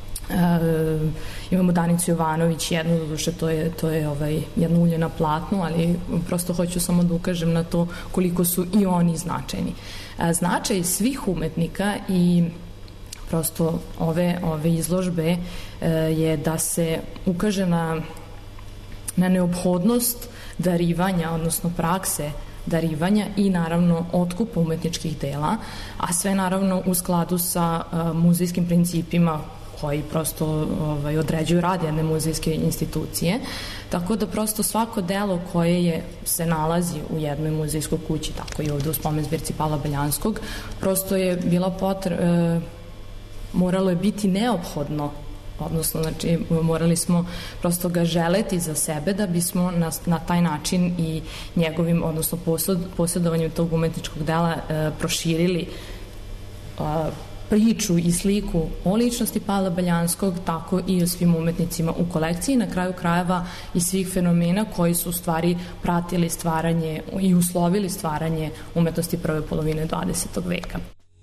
Danicu Jovanović, jednu, doduše to je jedno ulje na platnu, ali prosto hoću samo da ukažem na to koliko su i oni značajni. Značaj svih umetnika i prosto ove izložbe je da se ukaže na neophodnost darivanja, odnosno prakse darivanja i naravno otkupa umetničkih dela, a sve naravno u skladu sa muzejskim principima koji prosto određuju rad jedne muzejske institucije, tako da prosto svako delo koje se nalazi u jednoj muzejskoj kući, tako i ovde u spomen zbirci Pavla Beljanskog, prosto je bila moralo je biti neophodno, odnosno, znači, morali smo prosto ga želeti za sebe da bismo na taj način i njegovim, odnosno posjedovanjem tog umetničkog dela proširili priču i sliku o ličnosti Pavla Beljanskog, tako i o svim umetnicima u kolekciji, na kraju krajeva i svih fenomena koji su u stvari pratili stvaranje i uslovili stvaranje umetnosti prve polovine 20. veka.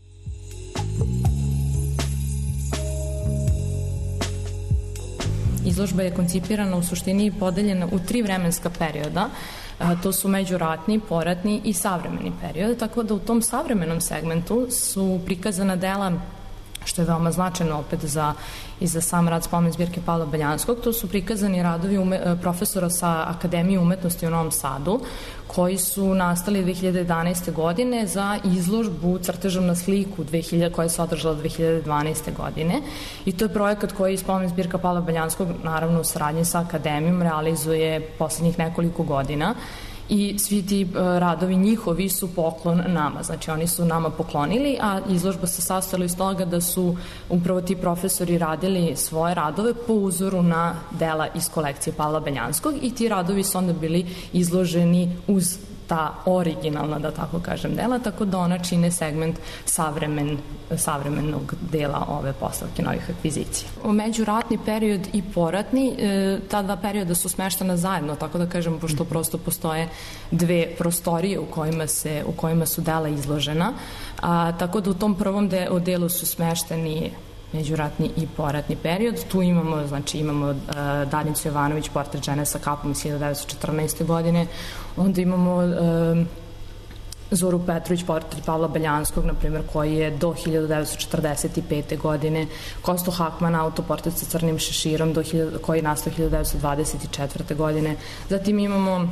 Izložba je koncipirana u suštini i podeljena u 3 vremenska perioda. To su međuratni, poratni i savremeni period, tako da u tom savremenom segmentu su prikazana dela, što je veoma značajno opet i za sam rad spomen zbirke Pavla Beljanskog. To su prikazani radovi profesora sa Akademije umetnosti u Novom Sadu, koji su nastali 2011. godine za izložbu crtežom na sliku koja se održala 2012. godine. I to je projekat koji spomen zbirka Pavla Beljanskog, naravno u saradnji sa Akademijom, realizuje poslednjih nekoliko godina. I svi ti radovi njihovi su poklon nama, znači oni su nama poklonili, a izložba se sastojala iz toga da su upravo ti profesori radili svoje radove po uzoru na dela iz kolekcije Pavla Beljanskog i ti radovi su onda bili izloženi uz ta originalna, da tako kažem, dela, tako da ona čine segment savremenog dela ove postavke novih akvizicija. Međuratni period i poratni, ta dva perioda su smeštena zajedno, tako da kažem, pošto prosto postoje dve prostorije u kojima su dela izložena, tako da u tom prvom delu su smešteni međuratni i poratni period. Tu imamo Danicu Jovanović, portret žene sa kapom iz 1914. godine, onda imamo Zoru Petrović, portret Pavla Beljanskog, na primjer, koji je do 1945. godine, Kostu Hakmana, autoportret sa crnim šeširom, koji je nastao 1924. godine. Zatim imamo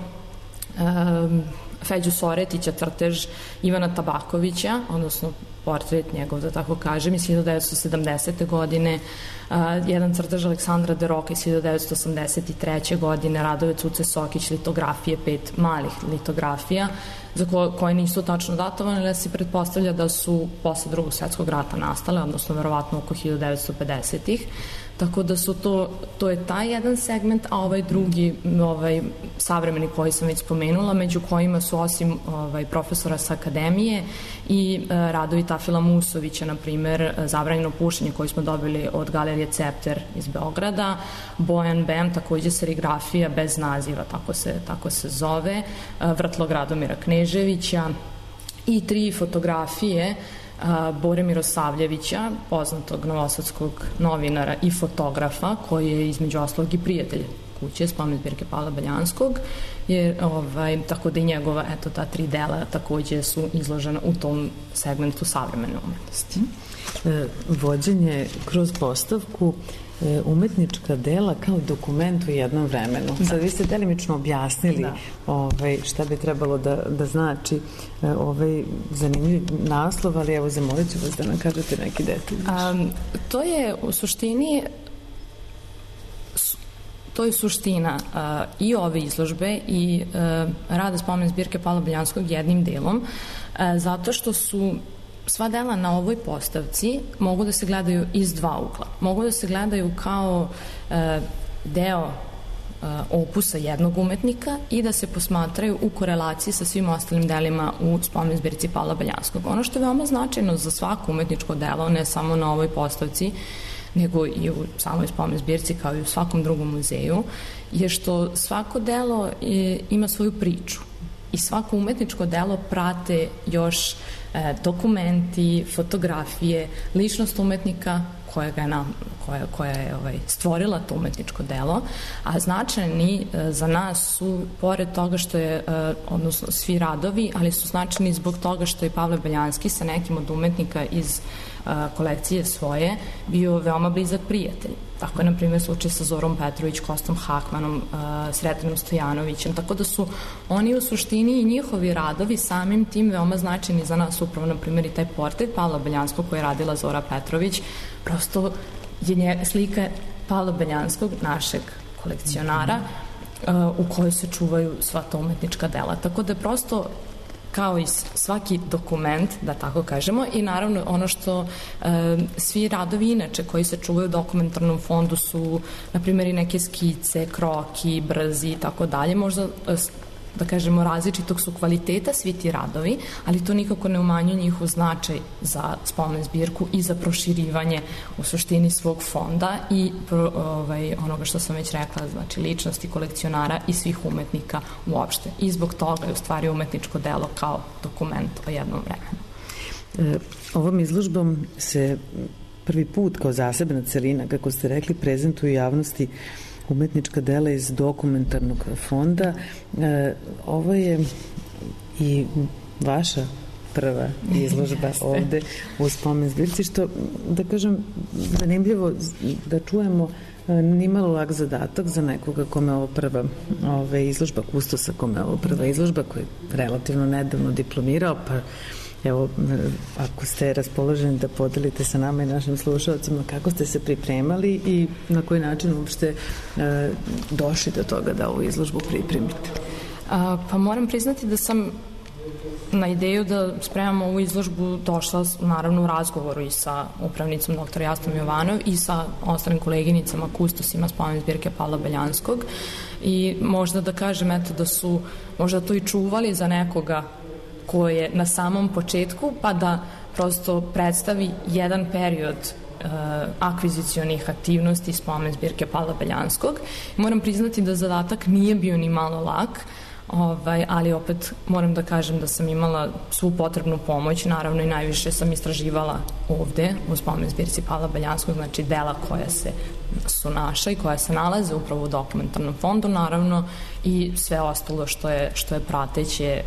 Feđu Soretića, crtež Ivana Tabakovića, odnosno portret njegov, da tako kažem, iz 1970. godine, jedan crtež Aleksandra Deroka iz 1983. godine, radove Cuce Sokić, litografije, 5 malih litografija, za koje nisu tačno datovane, ali se pretpostavlja da su posle Drugog svjetskog rata nastale, odnosno verovatno oko 1950-ih. Tako da to je taj jedan segment, a ovaj drugi, savremeni koji sam već spomenula, među kojima su osim profesora sa Akademije i radovi Tafila Musovića, na primer, Zabranjeno pušenje koji smo dobili od Galerije Cepter iz Beograda, Bojan Bem, takođe serigrafija bez naziva, tako se zove, Vrtlog Radomira Kneževića i 3 fotografije Bore Mirosavljevića, poznatog novosadskog novinara i fotografa, koji je između ostalog i prijatelj kuće spomen zbirke Pavla Beljanskog, tako da i njegova, ta 3 dela takođe su izložena u tom segmentu savremene umetnosti. Vođenje kroz postavku umetnička dela kao dokument u jednom vremenu. Sad vi ste delimično objasnili šta bi trebalo da znači zanimljiv naslov, ali evo zamolit ću vas da nam kažete neki detalj. To je u suštini suština i ove izložbe i rada spomen zbirke Pavla Beljanskog jednim delom, zato što su sva dela na ovoj postavci mogu da se gledaju iz 2 ugla. Mogu da se gledaju kao deo opusa jednog umetnika i da se posmatraju u korelaciji sa svim ostalim delima u spomen zbirci Pavla Beljanskog. Ono što je veoma značajno za svako umetničko delo, ne samo na ovoj postavci, nego i u samoj spomen zbirci kao i u svakom drugom muzeju, je što svako delo ima svoju priču i svako umetničko delo prate još dokumenti, fotografije, ličnost umetnika koja je stvorila to umetničko delo, a značajni za nas su, pored toga što je, odnosno svi radovi, ali su značajni zbog toga što je Pavle Beljanski sa nekim od umetnika iz kolekcije svoje bio veoma blizak prijatelj. Tako je, na primjer, slučaj sa Zorom Petrović, Kostom Hakmanom, Sretanom Stojanovićem, tako da su oni u suštini i njihovi radovi samim tim veoma značajni za nas, upravo, na primjer, i taj portret Pavla Beljanskog koji je radila Zora Petrović, prosto je slika Pavla Beljanskog, našeg kolekcionara, u kojoj se čuvaju sva ta umetnička dela. Tako da je prosto kao i svaki dokument, da tako kažemo, i naravno ono što svi radovi inače koji se čuvaju u dokumentarnom fondu su, na primjer, i neke skice, kroki, brzi i tako dalje. Možda da kažemo, različitog su kvaliteta svi ti radovi, ali to nikako ne umanjuje njihov značaj za spomen zbirku i za proširivanje u suštini svog fonda i onoga što sam već rekla, znači ličnosti kolekcionara i svih umetnika uopšte. I zbog toga je u stvari umetničko delo kao dokument o jednom vremenu. Ovom izložbom se prvi put kao zasebna celina, kako ste rekli, prezentuju javnosti umetnička dela iz dokumentarnog fonda. Ovo je i vaša prva izložba ovde u spomen zbirci, što, da kažem, zanimljivo da čujemo, nimalo lak zadatak za nekoga kome je ovo prva izložba, kustosa kome je ovo prva izložba, koji je relativno nedavno diplomirao, pa evo, ako ste raspoloženi da podelite sa nama i našim slušalcima kako ste se pripremali i na koji način uopšte došli do toga da ovu izložbu pripremite. Pa moram priznati da sam na ideju da spremamo ovu izložbu došla naravno u razgovoru i sa upravnicom dr. Jasnom Jovanov i sa ostalim koleginicama kustosima spomen zbirke Pavla Beljanskog i možda da kažem eto da su možda to i čuvali za nekoga ko je na samom početku, pa da prosto predstavi jedan period akvizicionih aktivnosti spomen zbirke Pavla Beljanskog. Moram priznati da zadatak nije bio ni malo lak, ali opet moram da kažem da sam imala svu potrebnu pomoć, naravno i najviše sam istraživala ovde u spomen zbirci Pavla Beljanskog, znači dela koja su naša i koja se nalaze upravo u dokumentarnom fondu, naravno i sve ostalo što je prateće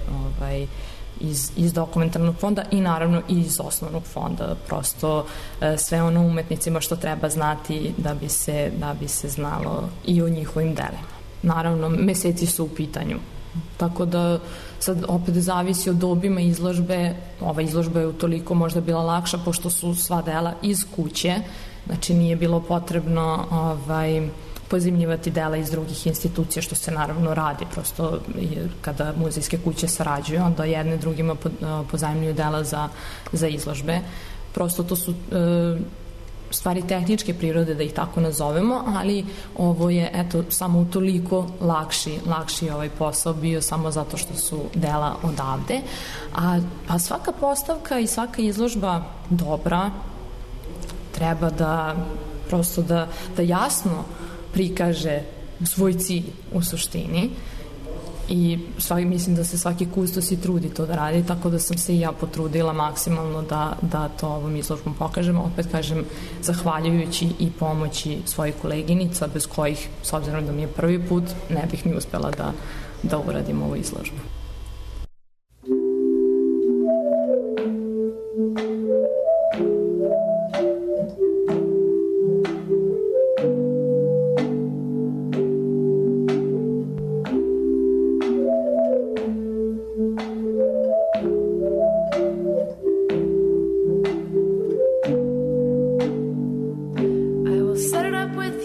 iz dokumentarnog fonda i naravno i iz osnovnog fonda, prosto sve ono umetnicima što treba znati da bi se znalo i o njihovim delima. Naravno, meseci su u pitanju, tako da sad opet zavisi od obima izložbe. Ova izložba je utoliko možda bila lakša pošto su sva dela iz kuće, znači nije bilo potrebno pozimljivati dela iz drugih institucija, što se naravno radi, prosto kada muzejske kuće sarađuju, onda jedne drugima pozajmljuju dela za izložbe. Prosto to su stvari tehničke prirode, da ih tako nazovemo, ali ovo je eto samo utoliko lakši ovaj posao bio samo zato što su dela odavde. Pa svaka postavka i svaka izložba dobra treba da prosto da jasno prikaže svoj cilj u suštini i mislim da se svaki kustos i trudi to da radi, tako da sam se i ja potrudila maksimalno da to ovom izložbom pokažem. Opet kažem, zahvaljujući i pomoći svojih koleginica, bez kojih, s obzirom da mi je prvi put, ne bih ni uspela da uradim ovu izložbu.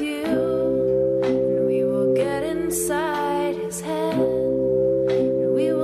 We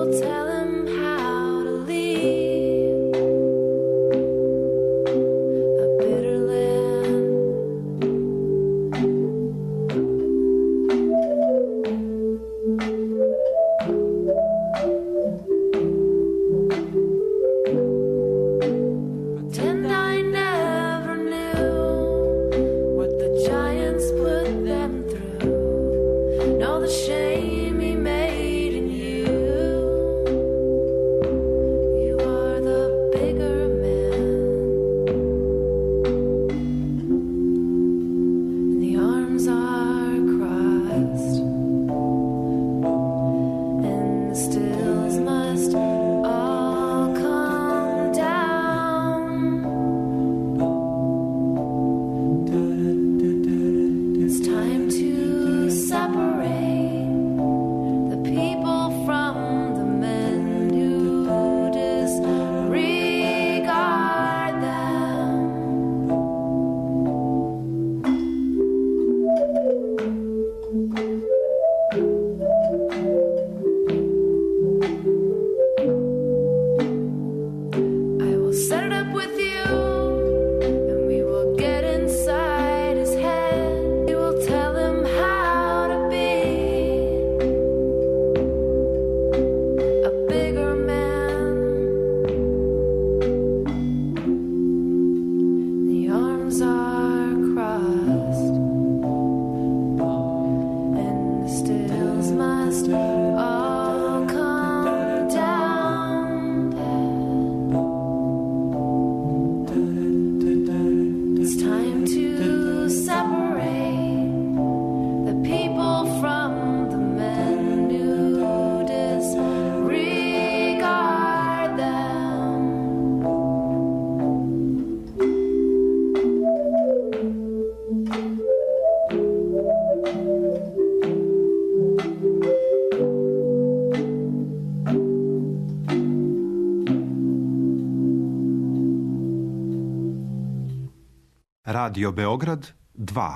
Radio Beograd 2.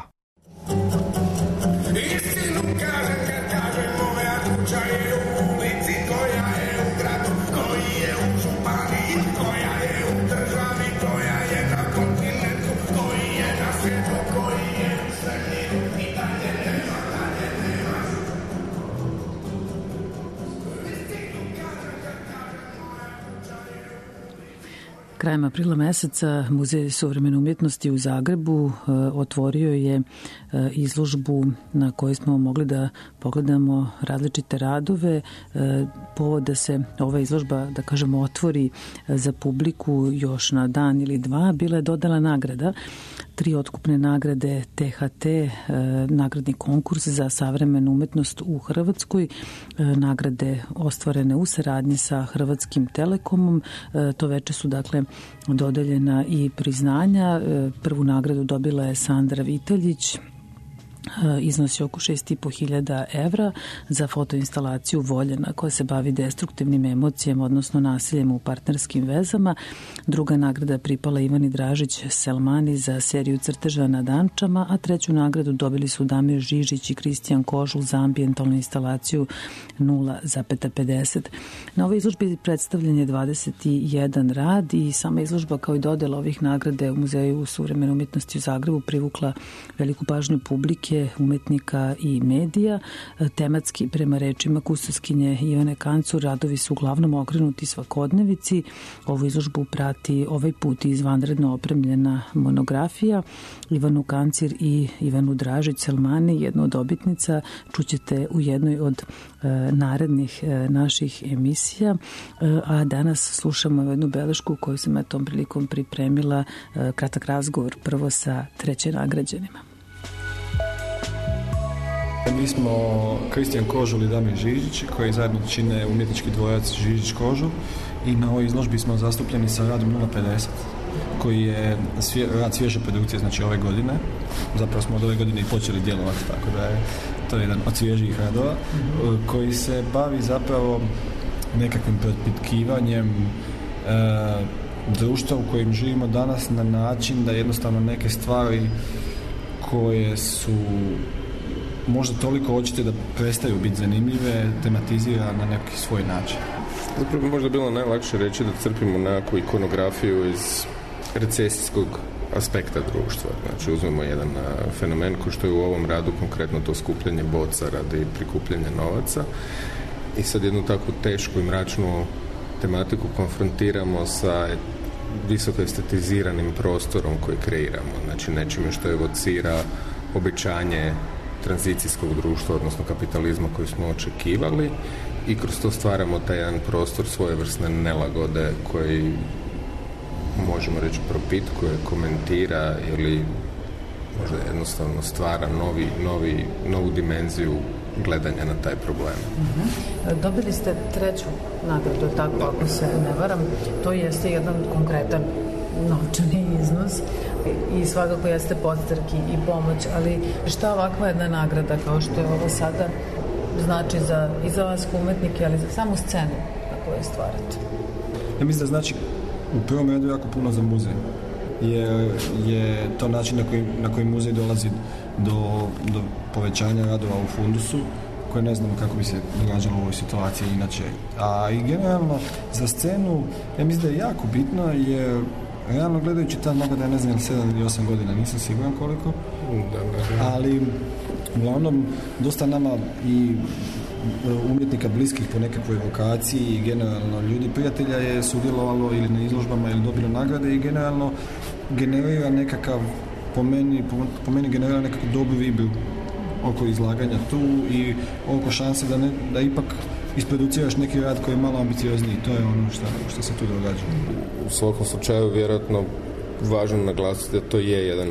Istinu kažem kad kažem moja kuća je u ulici koja je u gradu, koji je u županiji, koja je u državi, koja je na kontinentu, koji je na svijetu, koji je u svemiru i dalje nema, dalje nema. Krajem aprila meseca Muzej suvremene umjetnosti u Zagrebu otvorio je izložbu na kojoj smo mogli da pogledamo različite radove. Povod da se ova izložba, da kažemo, otvori za publiku još na dan ili dva, bila je dodala nagrada. 3 otkupne nagrade THT, nagradni konkurs za savremenu umetnost u Hrvatskoj, nagrade ostvarene u saradnji sa Hrvatskim Telekomom. To veče su dakle dodeljena i priznanja. Prvu nagradu dobila je Sandra Vitaljić, iznosi oko 6.500 evra za fotoinstalaciju Voljena koja se bavi destruktivnim emocijama, odnosno nasiljem u partnerskim vezama. Druga nagrada pripala Ivani Dražić Selmani za seriju crteža na dančama, a treću nagradu dobili su Damir Žižić i Kristijan Kožul za ambijentalnu instalaciju 0,50. Na ovoj izložbi predstavljen je 21 rad i sama izložba kao i dodela ovih nagrade u Muzeju suvremene umjetnosti u Zagrebu privukla veliku pažnju publike, umetnika i medija. Tematski, prema rečima kustoskinje Ivane Kancur, radovi su uglavnom okrenuti svakodnevici. Ovu izložbu prati ovaj put izvanredno opremljena monografija. Ivanu Kancir i Ivanu Dražić Selmani, jednu od dobitnica, čućete u jednoj od narednih naših emisija, a danas slušamo jednu belešku koju sam tom prilikom pripremila, kratak razgovor prvo sa treće nagrađenima. Mi smo Kristijan Kožul i Damir Žižić koji zajedno čine umjetnički dvojac Žižić-Kožul i na ovoj izložbi smo zastupljeni sa radom 0,50 koji je rad svježe produkcije, znači ove godine. Zapravo smo od ove godine i počeli djelovati, tako da je to jedan od svježijih radova koji se bavi zapravo nekakvim propitkivanjem društva u kojem živimo danas na način da jednostavno neke stvari koje su možda toliko očite da prestaju biti zanimljive, tematizira na neki svoj način. Zapravo bi možda bilo najlakše reći da crpimo nekakvu ikonografiju iz recesijskog aspekta društva. Znači uzmemo jedan fenomen koji što je u ovom radu konkretno to skupljanje boca radi prikupljanja novaca i sad jednu takvu tešku i mračnu tematiku konfrontiramo sa visoko estetiziranim prostorom koji kreiramo. Znači nečime što evocira obećanje tranzicijskog društva, odnosno kapitalizma koji smo očekivali i kroz to stvaramo taj jedan prostor svojevrsne nelagode koji možemo reći propitkuje, komentira ili možda jednostavno stvara novu dimenziju gledanja na taj problem. Dobili ste treću nagradu, tako ako se ne varam, to jeste jedan konkretan novčani iznos i svakako jeste podstrki i pomoć, ali šta ovakva jedna nagrada kao što je ovo sada znači i za vas umetnike, ali za samu scenu na kojoj stvarate? Ja mislim da znači u prvom redu jako puno za muzej, jer je to način na koji muzej dolazi do povećanja radova u fundusu koje ne znamo kako bi se događalo u ovoj situaciji inače. A i generalno za scenu ja mislim da je jako bitno jer realno gledajući ta nagrada, ja ne znam 7 ili 8 godina, nisam siguran koliko, ali uglavnom dosta nama i umjetnika bliskih po nekakvoj evokaciji i generalno ljudi prijatelja je sudjelovalo ili na izložbama ili dobilo nagrade i generalno generira nekakav, po meni generira nekakvu dobru vibru oko izlaganja tu i oko šanse da ipak isproduciraš neki rad koji je malo ambiciozniji. To je ono što se tu događa. U svakom slučaju vjerojatno važno naglasiti da to je jedan,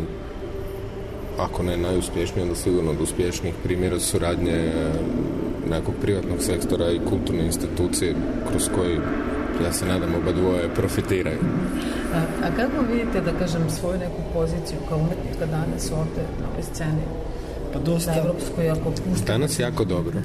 ako ne najuspješniji, onda sigurno od uspješnijih primjera suradnje nekog privatnog sektora i kulturne institucije kroz koji, ja se nadam, oba dvoje profitiraju. A kako vidite, da kažem, svoju neku poziciju kao umetnika danas ovdje na ovoj sceni? Pa dosta. Na evropskoj, ako pustite. Danas jako dobro.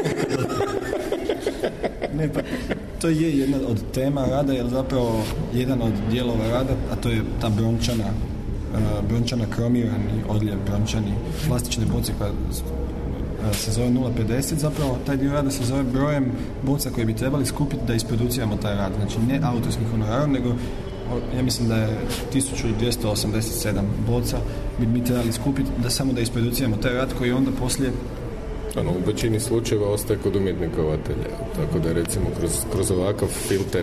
Ne, pa to je jedna od tema rada, jer zapravo jedan od dijelova rada, a to je ta brončana brončana kromirani odljev, brončani plastične boce koja se zove 0,50, zapravo taj dio rada se zove brojem boca koje bi trebali skupiti da isproduciramo taj rad. Znači ne autorskim honorarom, nego ja mislim da je 1287 boca bi mi trebali skupiti da samo da isproduciramo taj rad koji onda poslije u većini slučajeva ostaje kod umjetnika u ateljeu. Tako da recimo kroz ovakav filter,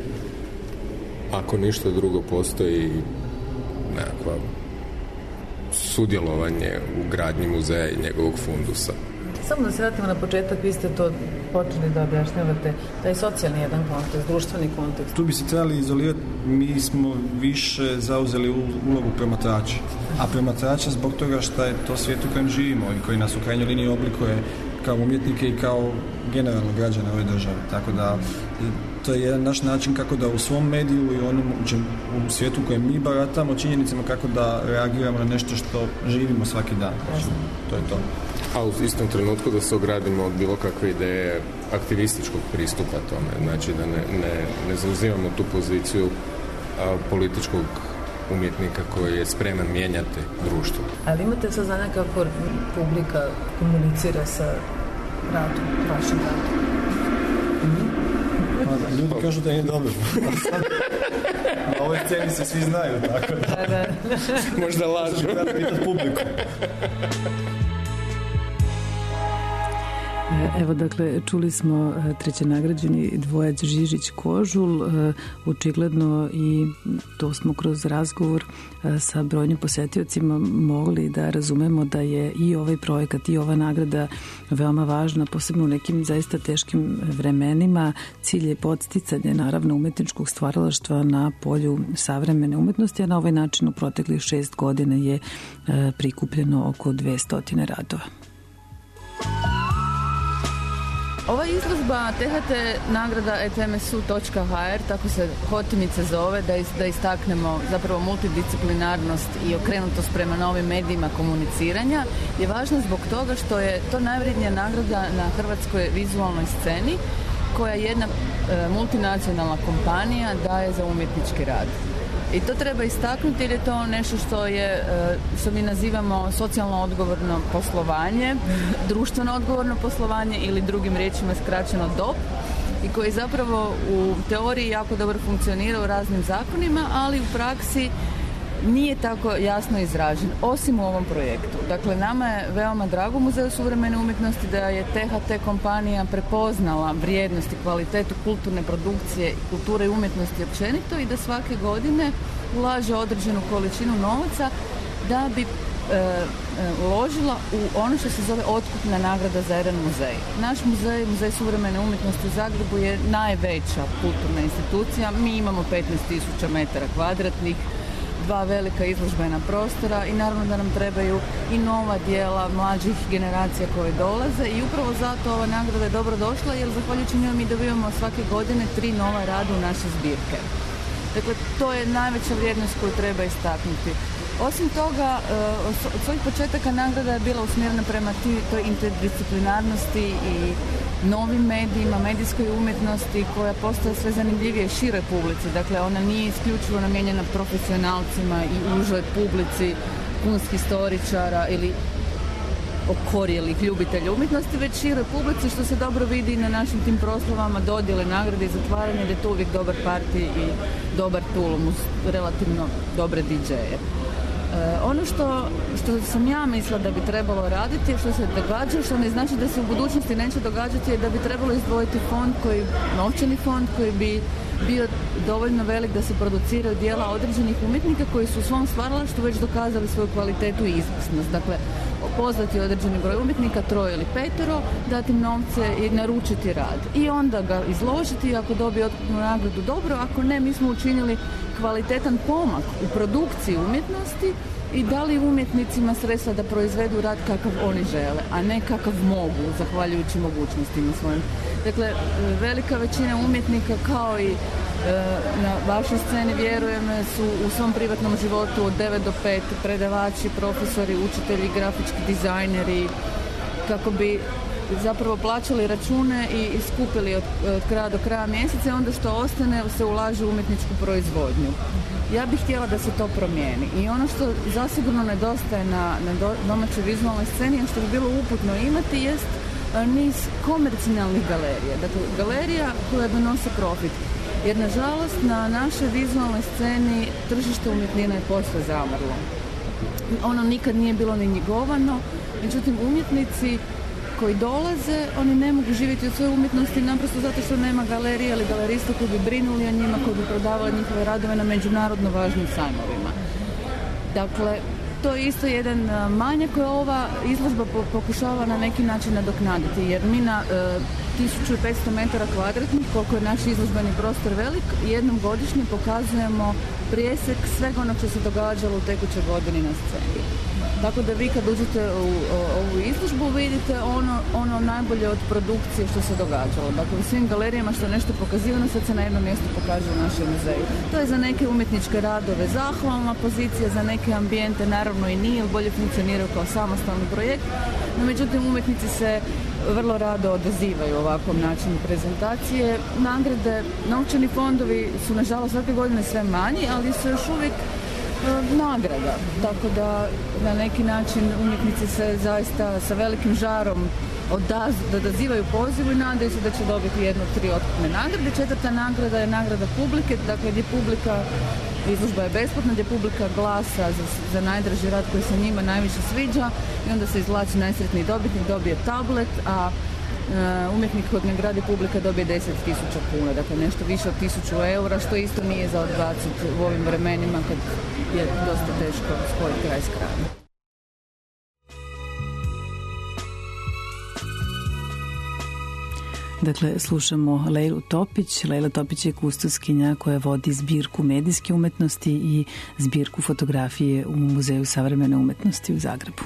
ako ništa drugo, postoji nekakva sudjelovanje u gradnji muzeja i njegovog fundusa. Samo da se vratimo na početak, vi ste to počeli da objašnjavate, taj socijalni jedan kontekst, društveni kontekst. Tu bi se trebali izolirati, mi smo više zauzeli ulogu promatrača. A promatrača zbog toga što je to svijet u kojem živimo i koji nas u krajnjoj liniji oblikuje kao umjetnike i kao generalno građane ove države. Tako da to je jedan naš način kako da u svom mediju i onom u svijetu u kojem mi baratamo činjenicama kako da reagiramo na nešto što živimo svaki dan. Znači, to je to. A u istom trenutku da se ogradimo od bilo kakve ideje aktivističkog pristupa tome. Znači da ne zauzimamo tu poziciju političkog umjetnika koji je spreman mijenjati društvo. Ali imate saznanja kako publika komunicira sa radom, vašim radom? Ljudi kažu da je dobro. Na ovoj sceni se svi znaju, tako da. Možda lažu. Treba pitati publiku. Evo, dakle, čuli smo trećenagrađeni dvojac Žižić-Kožul, očigledno i to smo kroz razgovor sa brojnim posetiocima mogli da razumemo da je i ovaj projekat i ova nagrada veoma važna, posebno u nekim zaista teškim vremenima. Cilj je podsticanje, naravno, umetničkog stvaralaštva na polju savremene umetnosti, a na ovaj način u proteklih 6 godina je prikupljeno oko 200 radova. Ova izložba THT nagrada etmsu.hr, tako se hotimice zove, da istaknemo zapravo multidisciplinarnost i okrenutost prema novim medijima komuniciranja, je važno zbog toga što je to najvrednija nagrada na hrvatskoj vizualnoj sceni koja jedna multinacionalna kompanija daje za umjetnički rad. I to treba istaknuti jer je to nešto što mi nazivamo socijalno odgovorno poslovanje, društveno odgovorno poslovanje ili drugim riječima skraćeno DOP, i koji zapravo u teoriji jako dobro funkcionira u raznim zakonima, ali u praksi nije tako jasno izražen, osim u ovom projektu. Dakle, nama je veoma drago Muzeju suvremene umjetnosti da je THT kompanija prepoznala vrijednost i kvalitetu kulturne produkcije, kulture i umjetnosti općenito i da svake godine ulaže određenu količinu novaca da bi uložila u ono što se zove otkupna nagrada za jedan muzej. Naš muzej, Muzej suvremene umjetnosti u Zagrebu, je najveća kulturna institucija. Mi imamo 15.000 metara kvadratnih, 2 velika izložbena prostora i naravno da nam trebaju i nova djela mlađih generacija koje dolaze i upravo zato ova nagrada je dobro došla jer zahvaljujući njoj mi dobivamo svake godine 3 nova rada u naše zbirke. Dakle, to je najveća vrijednost koju treba istaknuti. Osim toga, od svojih početaka nagrada je bila usmjerena prema toj interdisciplinarnosti i novim medijima, medijskoj umjetnosti koja postaje sve zanimljivije široj publici. Dakle, ona nije isključivo namijenjena profesionalcima i užoj publici, kunsthistoričara ili okorjelih ljubitelja umjetnosti, već široj publici, što se dobro vidi na našim tim proslavama, dodjele, nagrade i zatvaranje, da je to uvijek dobar parti i dobar tulum uz relativno dobre DJ-e. Ono što sam ja mislila da bi trebalo raditi, što se događa, što ne znači da se u budućnosti neće događati, je da bi trebalo izdvojiti novčani fond koji bi bio dovoljno velik da se produciraju djela određenih umjetnika koji su u svom stvaralaštvu već dokazali svoju kvalitetu i izvrsnost. Dakle, pozvati određeni broj umjetnika, 3 ili 5, dati im novce i naručiti rad. I onda ga izložiti, ako dobije otkupnu nagradu dobro, ako ne, mi smo učinili kvalitetan pomak u produkciji umjetnosti i dali umjetnicima sredstva da proizvedu rad kakav oni žele, a ne kakav mogu, zahvaljujući mogućnostima svojim. Dakle, velika većina umjetnika, kao i na vašoj sceni, vjerujem, su u svom privatnom životu od 9 do 5 predavači, profesori, učitelji, grafički dizajneri, kako bi zapravo plaćali račune i skupili od kraja do kraja mjeseca, onda što ostane se ulaže u umjetničku proizvodnju. Ja bih htjela da se to promijeni i ono što zasigurno nedostaje na domaćoj vizualnoj sceni, a što bi bilo uputno imati, jest niz komercijalnih galerija. Dakle, galerija koja donose profit. Jer, nažalost, na našoj vizualnoj sceni tržište umjetnina je posve zamrlo. Ono nikad nije bilo ni njegovano, međutim, umjetnici koji dolaze, oni ne mogu živjeti od svoje umjetnosti naprosto zato što nema galerije ili galerista koji bi brinuli o njima, koji bi prodavali njihove radove na međunarodno važnim sajmovima. Dakle, to je isto jedan manjak koji ova izložba pokušava na neki način nadoknaditi, jer mi na 1500 metara kvadratnih, koliko je naš izložbeni prostor velik, jednom godišnje pokazujemo presjek svega ono što se događalo u tekućoj godini na sceni. Tako da vi kad uđete u ovu izložbu vidite ono najbolje od produkcije što se događalo. Dakle, u svim galerijama što je nešto pokazivano, sad se na jednom mjestu pokaže u našem muzeju. To je za neke umjetničke radove zahvalna pozicija, za neke ambijente naravno i nije, bolje funkcioniraju kao samostalni projekt. No, međutim, umjetnici se vrlo rado odazivaju ovakvom načinu prezentacije. Nagrade, novčani fondovi su nažalost svake godine sve manji, ali su još uvijek nagrada, tako da na neki način umjetnici se zaista sa velikim žarom odazivaju pozivu i nadaju se da će dobiti 1 od 3 otkupne nagrade. 4. nagrada je nagrada publike, dakle gdje publika, izložba je besplatna, gdje publika glasa za najdraži rad koji se njima najviše sviđa i onda se izvlači najsretniji dobitnik, dobije tablet, a umjetnik kod nagradi publika dobije 10.000 kuna, dakle nešto više od 1.000 eura, što isto nije za odbaciti u ovim vremenima kad je dosta teško spojiti kraj s krajem. Dakle, slušamo Lejlu Topić. Lejla Topić je kustoskinja koja vodi zbirku medijske umetnosti i zbirku fotografije u Muzeju savremene umetnosti u Zagrebu.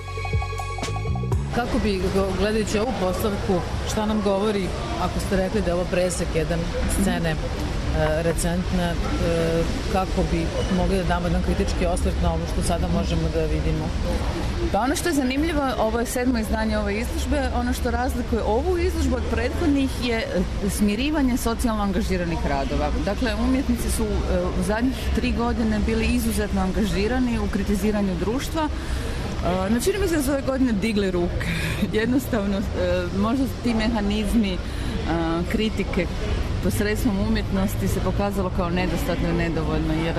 Kako bi, gledajući ovu postavku, šta nam govori, ako ste rekli da je ovo presek jedan scene recentne, kako bi mogli da damo jedan kritički osvrt na ovo što sada možemo da vidimo? Pa ono što je zanimljivo, ovo je 7. izdanje ove izložbe, ono što razlikuje ovu izložbu od prethodnih je smirivanje socijalno angažiranih radova. Dakle, umjetnici su u zadnjih 3 godine bili izuzetno angažirani u kritiziranju društva. No, čini mi se da su ove godine digli ruke. Jednostavno, možda ti mehanizmi kritike posredstvom umjetnosti se pokazalo kao nedostatno i nedovoljno, jer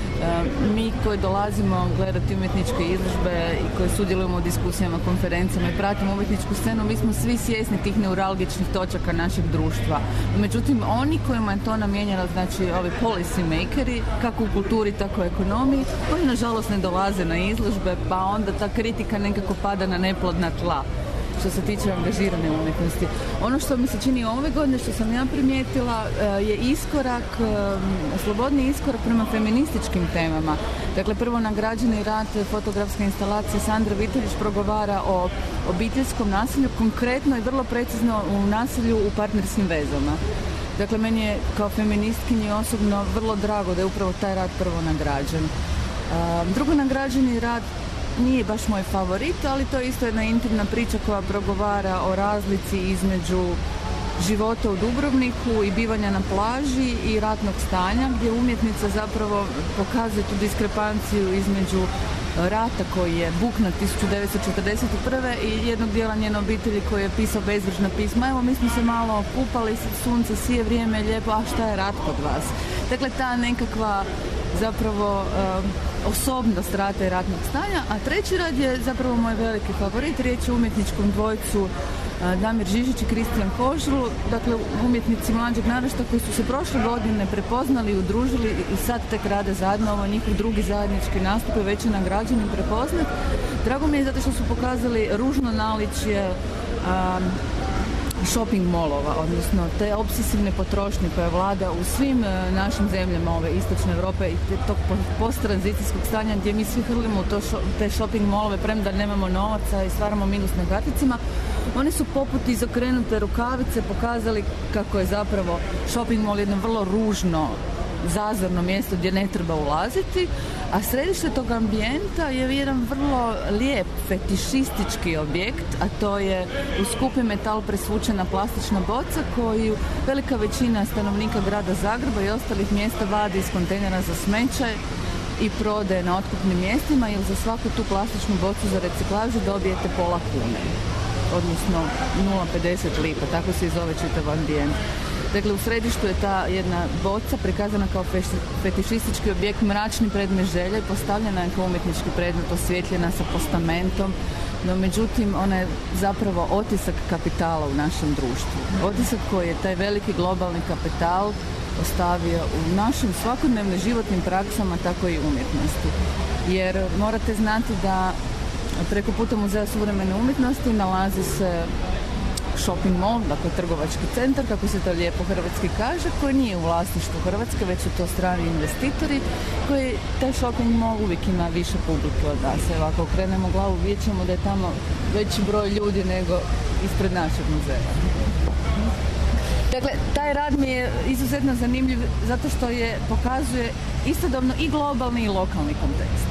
mi koji dolazimo gledati umjetničke izložbe i koji sudjelujemo u diskusijama, konferencijama i pratimo umjetničku scenu, mi smo svi svjesni tih neuralgičnih točaka našeg društva. Međutim, oni kojima je to namijenjeno, znači ovi policy makeri, kako u kulturi, tako u ekonomiji, oni nažalost ne dolaze na izložbe, pa onda ta kritika nekako pada na neplodna tla što se tiče angažirane umjetnosti. Ono što mi se čini ove godine, što sam ja primijetila, je iskorak, slobodni iskorak prema feminističkim temama. Dakle, prvo nagrađeni rad fotografske instalacije Sandra Viteljić progovara o obiteljskom nasilju, konkretno i vrlo precizno u nasilju u partnerskim vezama. Dakle, meni je kao feministkinji osobno vrlo drago da je upravo taj rad prvo nagrađen. Drugo nagrađeni rad nije baš moj favorit, ali to je isto jedna intimna priča koja progovara o razlici između života u Dubrovniku i bivanja na plaži i ratnog stanja, gdje umjetnica zapravo pokazuje tu diskrepanciju između rata koji je buknut 1941. i jednog dijela njene obitelji koji je pisao bezbrižna pisma. Evo, mi smo se malo kupali, sunce sije, vrijeme je lijepo, a šta je rat kod vas? Dakle, ta nekakva zapravo osobnost rata i ratnog stanja, a treći rad je zapravo moj veliki favorit, riječ je o umjetničkom dvojcu Damir Žižić i Kristijan Kožul, dakle umjetnici mlađeg naraštaja koji su se prošle godine prepoznali, udružili i sad tek rade zajedno, ovo je njihov drugi zajednički nastup i već je nagrađen i prepoznat. Drago mi je zato što su pokazali ružno naličje shopping molova, odnosno te obsesivne potrošnje koja vlada u svim našim zemljama ove istočne Europe i tog posttranzicijskog stanja gdje mi svi hrlimo u te shopping molove premda nemamo novaca i stvaramo minus na karticama. Oni su poput izokrenute rukavice pokazali kako je zapravo shopping mall jedno vrlo ružno, zazorno mjesto gdje ne treba ulaziti, A središte tog ambijenta je jedan vrlo lijep fetišistički objekt, a to je u skupi metal presvučena plastična boca koju velika većina stanovnika grada Zagreba i ostalih mjesta vadi iz kontejnera za smeće i prodaje na otkupnim mjestima, jer za svaku tu plastičnu bocu za reciklažu dobijete pola kune, odnosno 0,50 lipa, tako se i zove čitav ambijent. Dakle, u središtu je ta jedna boca prikazana kao fetišistički objekt, mračni predmet želje, postavljena je kao umjetnički predmet, osvjetljena sa postamentom, no međutim ona je zapravo otisak kapitala u našem društvu. Otisak koji je taj veliki globalni kapital ostavio u našim svakodnevnim životnim praksama, tako i umjetnosti. Jer morate znati da preko puta Muzeja suvremene umjetnosti nalazi se shopping mall, dakle trgovački centar, kako se to lijepo hrvatski kaže, koji nije u vlasništvu Hrvatske, već su to strani investitori, koji taj shopping mall uvijek ima više publike od nas. Evo, ako okrenemo glavu, vidjet ćemo da je tamo veći broj ljudi nego ispred našeg muzeja. Dakle, taj rad mi je izuzetno zanimljiv zato što pokazuje istodobno i globalni i lokalni kontekst.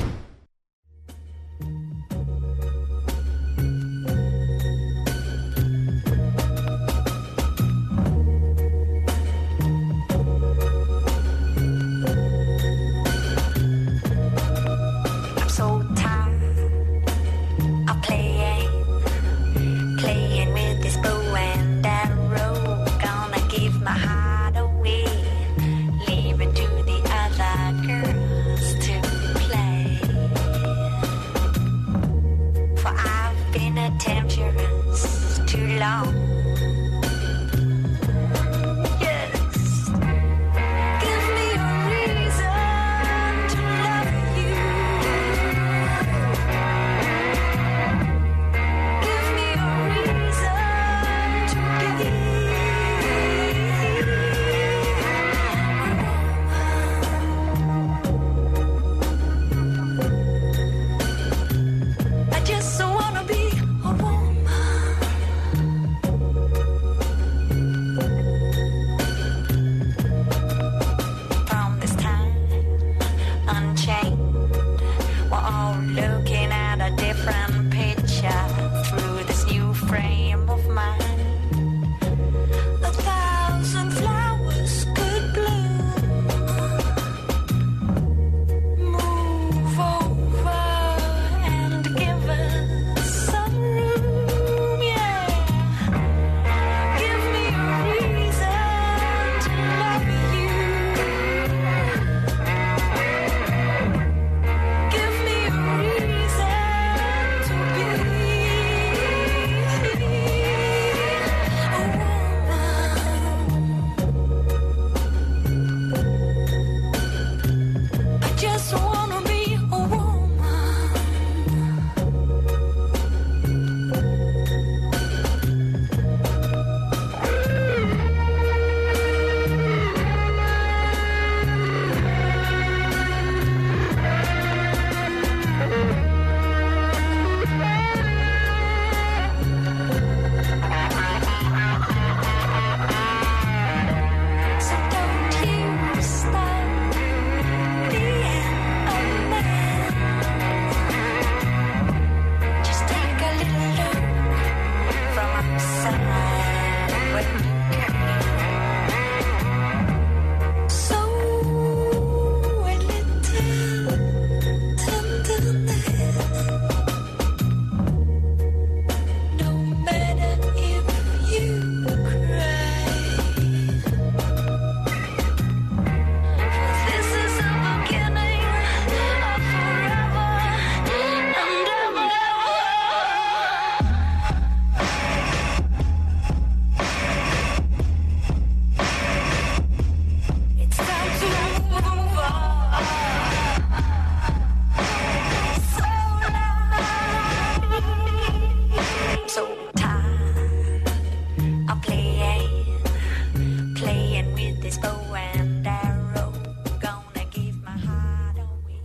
bow and arrow, gonna give my heart away,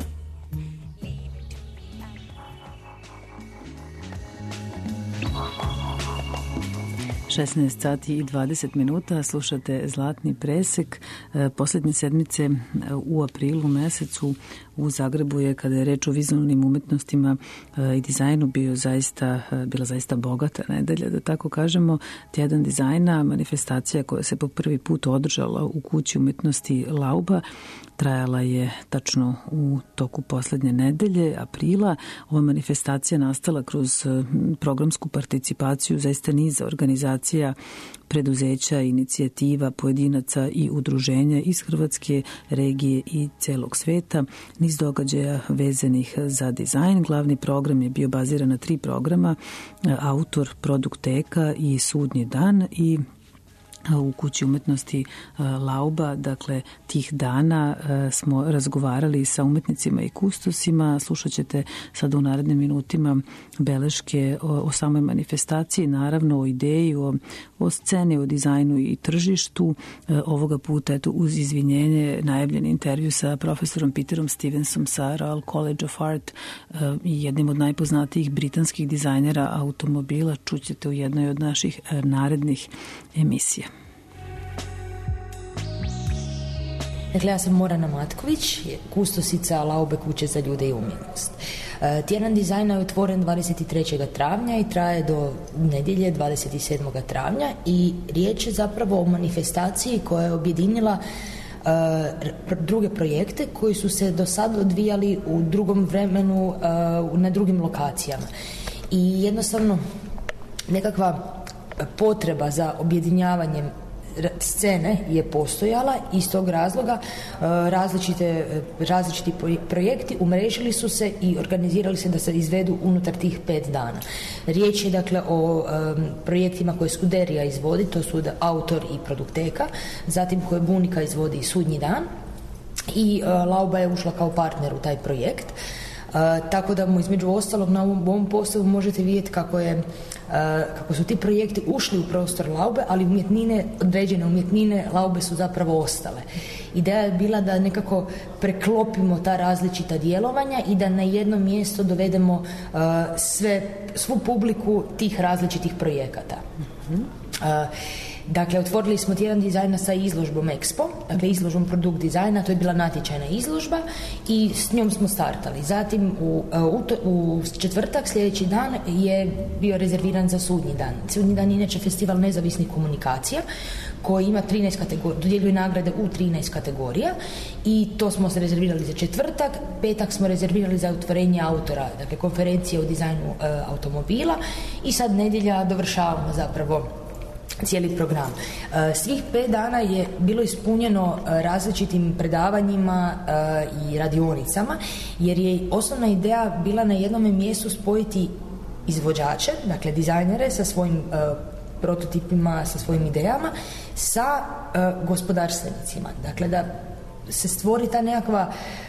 leave it to be. 16 sati i 20 minuta, slušate Zlatni presek. Posljednje sedmice u aprilu mesecu u Zagrebu je, kada je reč o vizualnim umetnostima i dizajnu, bila zaista bogata nedelja, da tako kažemo. Tjedan dizajna, manifestacija koja se po prvi put održala u kući umetnosti Lauba, trajala je tačno u toku poslednje nedelje, aprila. Ova manifestacija nastala kroz programsku participaciju zaista niza organizacija, preduzeća, inicijativa, pojedinaca i udruženja iz Hrvatske, regije i celog sveta. Niz događaja vezanih za dizajn. Glavni program je bio baziran na 3 programa: Autor, Produkteka i Sudnji dan. I u kući umetnosti Lauba, dakle, tih dana smo razgovarali sa umetnicima i kustosima. Slušat ćete sad u narednim minutima beleške o samoj manifestaciji, naravno o ideji, o sceni, o dizajnu i tržištu. Ovoga puta, eto, uz izvinjenje, najavljen intervju sa profesorom Peterom Stevensom sa Royal College of Art i jednim od najpoznatijih britanskih dizajnera automobila. Čućete u jednoj od naših narednih emisija. Dakle, ja sam Morana Matković, kustosica Laube kuće za ljude i umjetnost. Tjedan dizajna je otvoren 23. travnja i traje do nedjelje 27. travnja i riječ je zapravo o manifestaciji koja je objedinila druge projekte koji su se do sada odvijali u drugom vremenu na drugim lokacijama. I jednostavno nekakva potreba za objedinjavanjem scene je postojala i iz tog razloga različiti projekti umrežili su se i organizirali se da se izvedu unutar tih 5 dana. Riječ je dakle o projektima koje Scuderia izvodi, to su Autor i Produkteka, zatim koje Bunika izvodi Sudnji dan i Lauba je ušla kao partner u taj projekt. Tako da mu između ostalog na ovom postavu možete vidjeti kako su ti projekti ušli u prostor Laube, ali određene umjetnine Laube su zapravo ostale. Ideja je bila da nekako preklopimo ta različita djelovanja i da na jedno mjesto dovedemo svu publiku tih različitih projekata. Dakle, otvorili smo tjedan dizajna sa izložbom Expo, dakle izložbom produkt dizajna, to je bila natječajna izložba i s njom smo startali. Zatim u četvrtak, sljedeći dan, je bio rezerviran za Sudnji dan. Sudnji dan je inače festival nezavisnih komunikacija koji ima 13 kategorija, dodjeljuje nagrade u 13 kategorija i to smo se rezervirali za četvrtak. Petak smo rezervirali za otvorenje autora, dakle konferencije o dizajnu automobila i sad nedjelja dovršavamo zapravo cijeli program. Svih 5 dana je bilo ispunjeno različitim predavanjima i radionicama, jer je osnovna ideja bila na jednom mjestu spojiti izvođače, dakle dizajnere sa svojim prototipima, sa svojim idejama, sa gospodarstvenicima. Dakle, da se stvori ta nekakva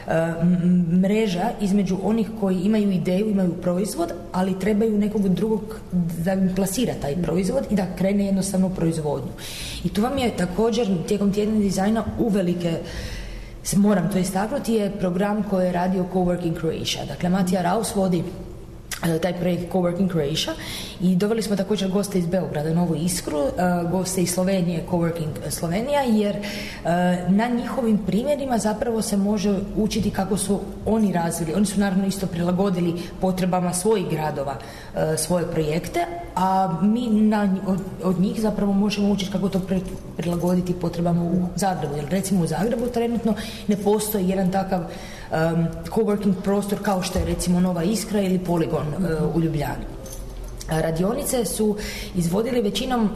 mreža između onih koji imaju ideju, imaju proizvod, ali trebaju nekog drugog da im plasira taj proizvod i da krene jednostavno u proizvodnju. I tu vam je također tijekom tjedna dizajna uvelike, moram to istaknuti, je program koji je radio Coworking Croatia. Dakle, Matija Raus vodi taj projekt Coworking Croatia i doveli smo također goste iz Beograda, Novu Iskru, goste iz Slovenije, Coworking Slovenija, jer na njihovim primjerima zapravo se može učiti kako su oni razvili. Oni su naravno isto prilagodili potrebama svojih gradova svoje projekte, a mi od njih zapravo možemo učiti kako to prilagoditi potrebama u Zagrebu. Jer recimo u Zagrebu trenutno ne postoji jedan takav coworking prostor kao što je recimo Nova Iskra ili Poligon u Ljubljani. Radionice su izvodili većinom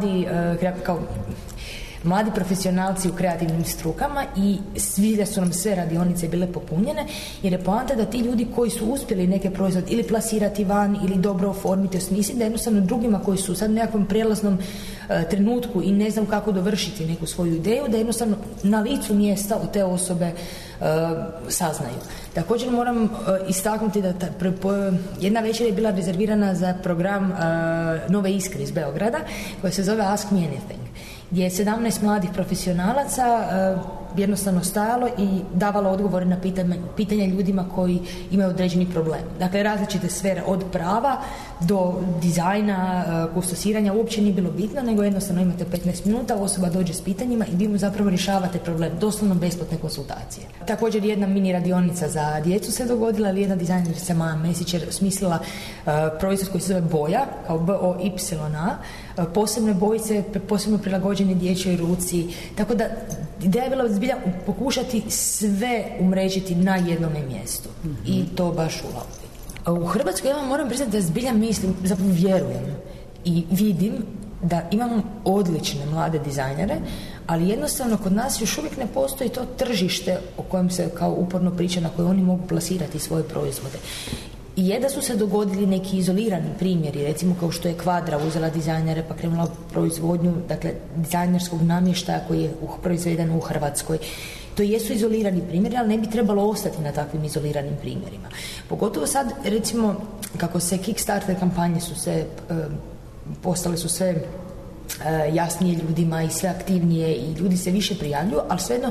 mladi profesionalci u kreativnim strukama i svi su nam sve radionice bile popunjene, jer je poanta da ti ljudi koji su uspjeli neke proizvod ili plasirati van ili dobro oformiti, osmisliti, da jednostavno drugima koji su sad u nekakvom prijelaznom trenutku i ne znam kako dovršiti neku svoju ideju, da jednostavno na licu mjesta od te osobe saznaju. Također moram istaknuti da jedna večer je bila rezervirana za program Nove Iskre iz Beograda koja se zove Ask Me Anything, gdje je 17 mladih profesionalaca jednostavno stajalo i davalo odgovore na pitanja ljudima koji imaju određeni problem. Dakle, različite sfere od prava do dizajna, kustosiranja uopće nije bilo bitno, nego jednostavno imate 15 minuta, osoba dođe s pitanjima i vi mu zapravo rješavate problem, doslovno besplatne konsultacije. Također jedna mini radionica za djecu se dogodila, ali jedna dizajnerica Maja Mesić je smislila proizvod koji se zove Boja, kao BOYA, posebne bojice, posebno prilagođene dječjoj ruci, tako da ideja je bila zbilja pokušati sve umrežiti na jednome mjestu i to baš u Hrvatskoj. Ja vam moram priznati da zbilja mislim, zapravo vjerujem i vidim da imamo odlične mlade dizajnere, ali jednostavno kod nas još uvijek ne postoji to tržište o kojem se kao uporno priča, na koje oni mogu plasirati svoje proizvode. I je da su se dogodili neki izolirani primjeri, recimo kao što je Kvadra uzela dizajnere pa krenula u proizvodnju, dakle, dizajnerskog namještaja koji je proizveden u Hrvatskoj. To jesu izolirani primjeri, ali ne bi trebalo ostati na takvim izoliranim primjerima. Pogotovo sad, recimo, kako se Kickstarter kampanje su se postale su sve jasnije ljudima i sve aktivnije i ljudi se više prijavljuju, ali svejedno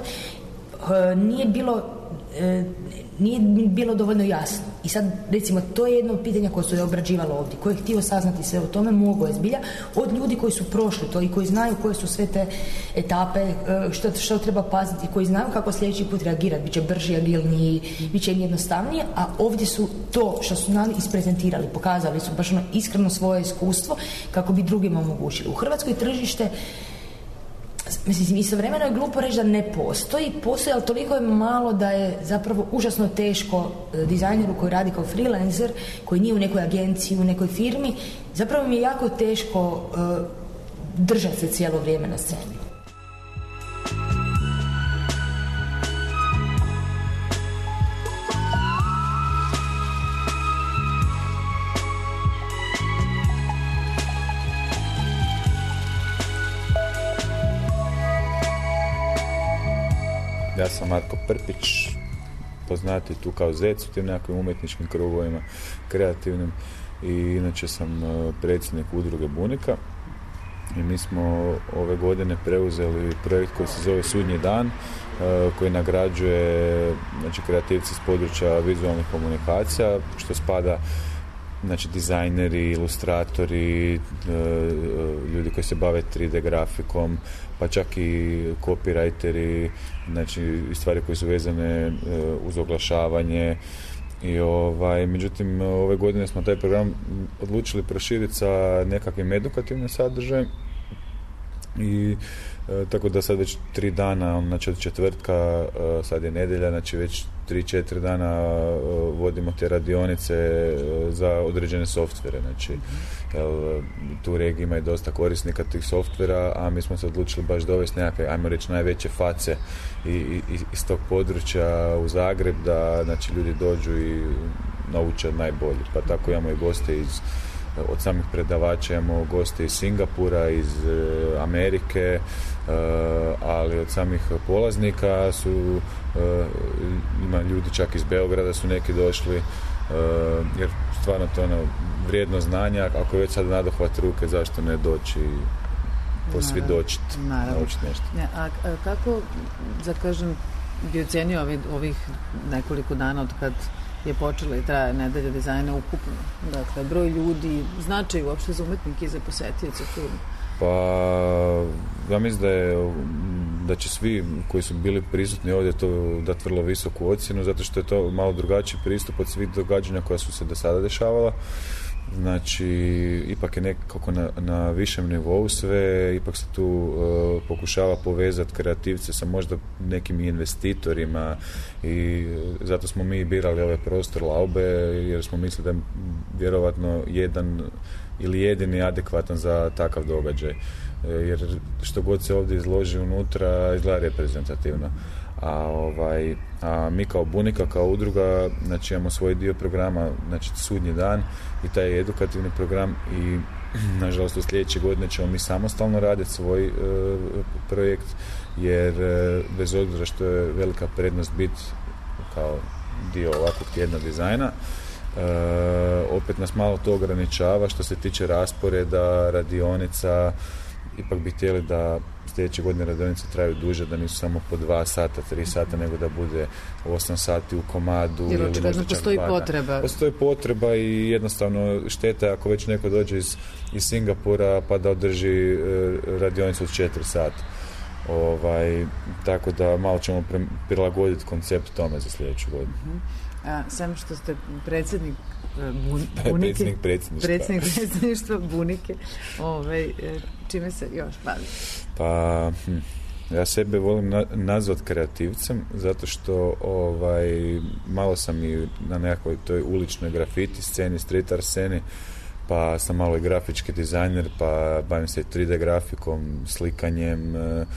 nije bilo dovoljno jasno. I sad, recimo, to je jedno od pitanja koje se obrađivalo ovdje. Ko je htio saznati sve o tome, mogao je zbilja od ljudi koji su prošli to i koji znaju koje su sve te etape, što treba paziti, koji znaju kako sljedeći put reagirati. Biće brži, agilniji, biće jednostavnije, a ovdje su to što su znali isprezentirali, pokazali su baš iskreno svoje iskustvo kako bi drugima omogućili. U Hrvatskoj tržište, mislim, istovremeno je glupo reći da ne postoji, ali toliko je malo da je zapravo užasno teško dizajneru koji radi kao freelancer, koji nije u nekoj agenciji, u nekoj firmi, zapravo mi je jako teško držati se cijelo vrijeme na sceni. Ja sam Marko Prpić, poznati tu kao Zec u tim nekakvim umjetničkim krugovima, kreativnim, i inače sam predsjednik udruge Bunika i mi smo ove godine preuzeli projekt koji se zove Sudnji dan, koji nagrađuje, znači, kreativci s područja vizualnih komunikacija, što spada, znači, dizajneri, ilustratori, ljudi koji se bave 3D grafikom, pa čak i copywriteri, znači stvari koje su vezane uz oglašavanje. I međutim, ove godine smo taj program odlučili proširiti sa nekakvim edukativnim sadržajem i tako da sad već 3 dana, znači od četvrtka, sad je nedjelja, znači već 3-4 dana vodimo te radionice za određene softvere, znači tu u regiji ima i dosta korisnika tih softvera, a mi smo se odlučili baš dovesti nekakve, ajmo reći, najveće face iz tog područja u Zagreb, da, znači, ljudi dođu i nauče najbolje, pa tako imamo i goste od samih predavača, imamo goste iz Singapura, iz Amerike, ali od samih polaznika ima ljudi čak iz Beograda su neki došli, jer stvarno to je vrijedno znanja, ako je već sad nadohvat ruke, zašto ne doći i posvjedočiti, naučiti nešto. A kako, da kažem, bi ocenio ovih nekoliko dana od kad je počela i traje nedelja dizajna ukupno? Dakle, broj ljudi, značaj uopšte za umetnike i za posetioce filma? Pa, ja mislim da će svi koji su bili prisutni ovdje to dati vrlo visoku ocjenu, zato što je to malo drugačiji pristup od svih događanja koja su se do sada dešavala. Znači, ipak je nekako na višem nivou sve, ipak se tu pokušava povezati kreativce sa možda nekim investitorima i zato smo mi birali ovaj prostor Laube, jer smo mislili da je vjerovatno jedan ili jedini adekvatan za takav događaj. Jer što god se ovdje izloži unutra izgleda reprezentativno. A mi kao Bunika, kao udruga, znači imamo svoj dio programa, znači Sudnji dan i taj edukativni program, i nažalost u sljedeće godine ćemo mi samostalno raditi svoj projekt, jer bez obzira što je velika prednost biti kao dio ovakvog tjedna dizajna, opet nas malo to ograničava što se tiče rasporeda, radionica. Ipak bi htjeli da sljedeće godine radionice traju duže, da nisu samo po 2 sata, 3 sata, nego da bude 8 sati u komadu. Jer očigledno postoji potreba. Postoji potreba i jednostavno šteta ako već neko dođe iz Singapura pa da održi radionicu od 4 sata. Tako da malo ćemo prilagoditi koncept tome za sljedeću godinu. Samo što ste predsjednik Bunike, predsjednik predsjedništva Bunike, čime se još bavi? Pa ja sebe volim nazvat kreativcem zato što malo sam i na nekakvoj toj uličnoj grafiti sceni, street art sceni, pa sam malo i grafički dizajner, pa bavim se 3D grafikom, slikanjem,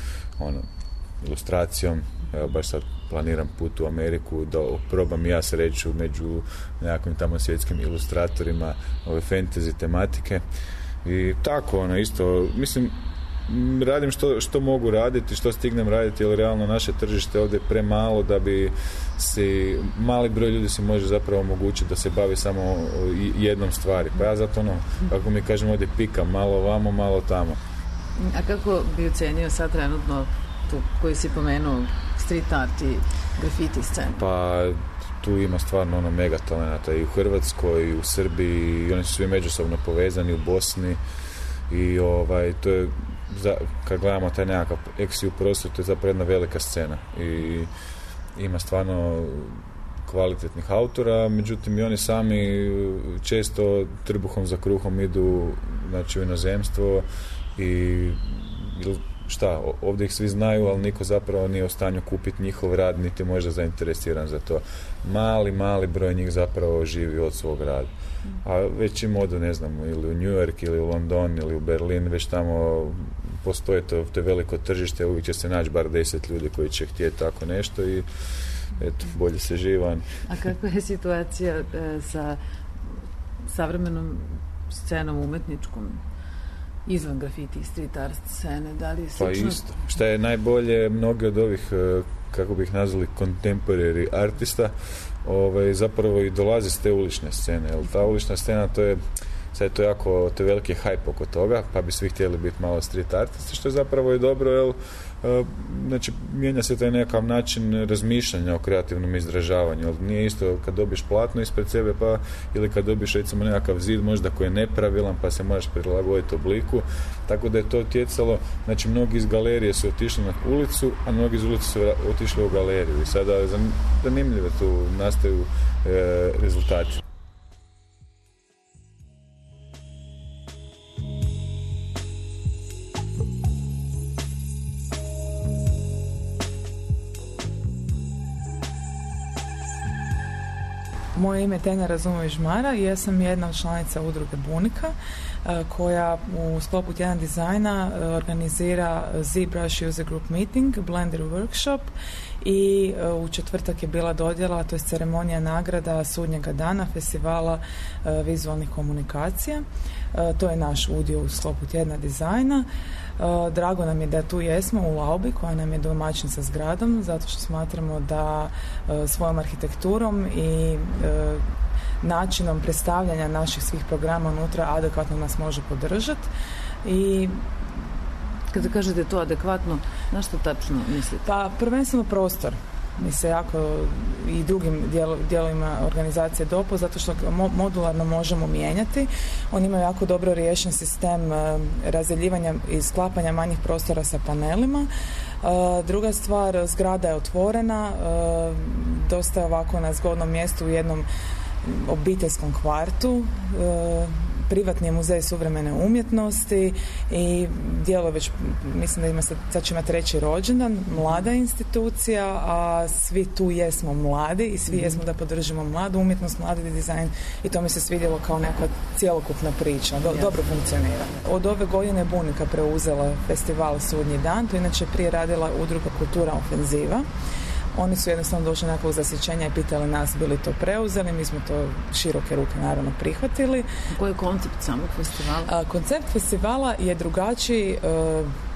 ilustracijom. Evo, baš sad planiram put u Ameriku da probam ja sreću među nekakvim tamo svjetskim ilustratorima ove fantasy tematike i tako, isto, mislim, radim što mogu raditi, što stignem raditi, jer realno naše tržište ovdje je premalo da bi si, mali broj ljudi si može zapravo omogućiti da se bavi samo jednom stvari, pa ja zato kako mi kažemo ovdje pikam, malo ovamo, malo tamo. A kako bi ocenio sad trenutno tu koji si pomenuo street art i graffiti scenu? Pa tu ima stvarno mega talenata i u Hrvatskoj i u Srbiji i oni su svi međusobno povezani u Bosni i to je kad gledamo taj nekakav eksiju prostor, to je zapravo jedna velika scena i ima stvarno kvalitetnih autora, međutim i oni sami često trbuhom za kruhom idu u inozemstvo i ovdje ih svi znaju, ali niko zapravo nije u stanju kupiti njihov rad, niti možda zainteresiran za to. Mali broj njih zapravo živi od svog rada. A već im odu, ne znam, ili u New York, ili u London, ili u Berlin, već tamo postoje to veliko tržište, uvijek će se naći bar 10 ljudi koji će htjeti tako nešto i eto, bolje se živa. A kakva je situacija sa savremenom scenom umetničkom izvan grafiti i street art scene? Da li je slično? Pa isto. Šta je najbolje, mnogi od ovih, kako bih nazvali, contemporary artista, zapravo i dolazi s te ulične scene. Jer ta ulična scena, to je jako, to je veliki hype oko toga, pa bi svi htjeli biti malo street artisti, što je zapravo i dobro, jer znači, mijenja se taj nekakav način razmišljanja o kreativnom izražavanju. Ali nije isto kad dobiješ platno ispred sebe, pa ili kad dobiješ recimo nekakav zid možda koji je nepravilan, pa se možeš prilagoditi obliku. Tako da je to utjecalo, znači mnogi iz galerije su otišli na ulicu, a mnogi iz ulice su otišli u galeriju. I sada zanimljive tu nastaju rezultati. Moje ime je Tena Razumović-Žmara i ja sam jedna od članica udruge Bunika koja u sklopu tjedan dizajna organizira ZBrush User Group Meeting, Blender Workshop i u četvrtak je bila dodjela, to je ceremonija nagrada sudnjega dana festivala vizualnih komunikacija. To je naš udio u sklopu tjedna dizajna. Drago nam je da tu jesmo u Laubi koja nam je domaćnica s gradom, zato što smatramo da svojom arhitekturom i načinom predstavljanja naših svih programa unutra adekvatno nas može podržati. I kada kažete to adekvatno, na što tačno mislite? Pa prvenstveno prostor mi se jako i drugim dijelovima organizacije dopo, zato što modularno možemo mijenjati. Oni imaju jako dobro riješen sistem razdeljivanja i sklapanja manjih prostora sa panelima. Druga stvar, zgrada je otvorena, dosta je ovako na zgodnom mjestu u jednom obiteljskom kvartu. Privatni je muzej suvremene umjetnosti i djeluje već, mislim da ima sad će imati 3. rođendan, mlada institucija, a svi tu jesmo mladi i svi jesmo da podržimo mladu umjetnost, mladi dizajn i to mi se svidjelo kao neka cjelokupna priča, dobro funkcionira. Od ove godine Bunika preuzela festival Sudnji dan, to inače prije radila udruga Kultura ofenziva. Oni su jednostavno došli nakon zasjećenja i pitali nas bili to preuzeli, mi smo to široke ruke naravno prihvatili. Koji je koncept samog festivala? Koncept festivala je drugačiji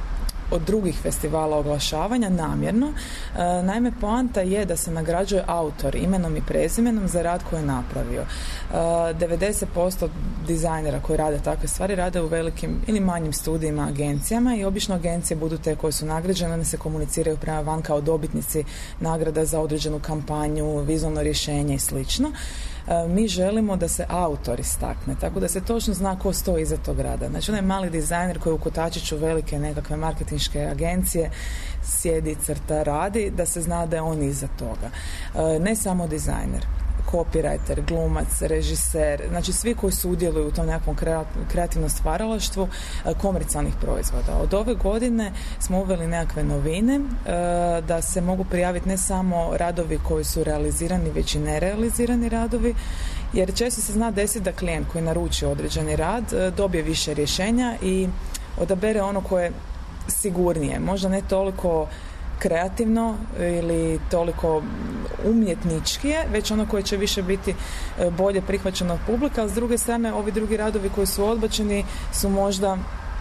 od drugih festivala oglašavanja namjerno. Naime, poanta je da se nagrađuje autor imenom i prezimenom za rad koji je napravio. 90% dizajnera koji rade takve stvari rade u velikim ili manjim studijima, agencijama i obično agencije budu te koje su nagrađene, one se komuniciraju prema van kao dobitnici nagrada za određenu kampanju, vizualno rješenje i slično. Mi želimo da se autor istakne, tako da se točno zna ko stoji iza tog rada. Znači onaj mali dizajner koji u kotačiću velike nekakve marketinške agencije sjedi, crta, radi, da se zna da je on iza toga. Ne samo dizajner, copywriter, glumac, režiser, znači svi koji sudjeluju u tom nekakvom kreativnom stvaralaštvu komercijalnih proizvoda. Od ove godine smo uveli nekakve novine da se mogu prijaviti ne samo radovi koji su realizirani, već i nerealizirani radovi, jer često se zna desiti da klijent koji naruči određeni rad dobije više rješenja i odabere ono koje je sigurnije, možda ne toliko kreativno ili toliko umjetničkije, već ono koje će više biti bolje prihvaćeno od publika, ali s druge strane ovi drugi radovi koji su odbačeni su možda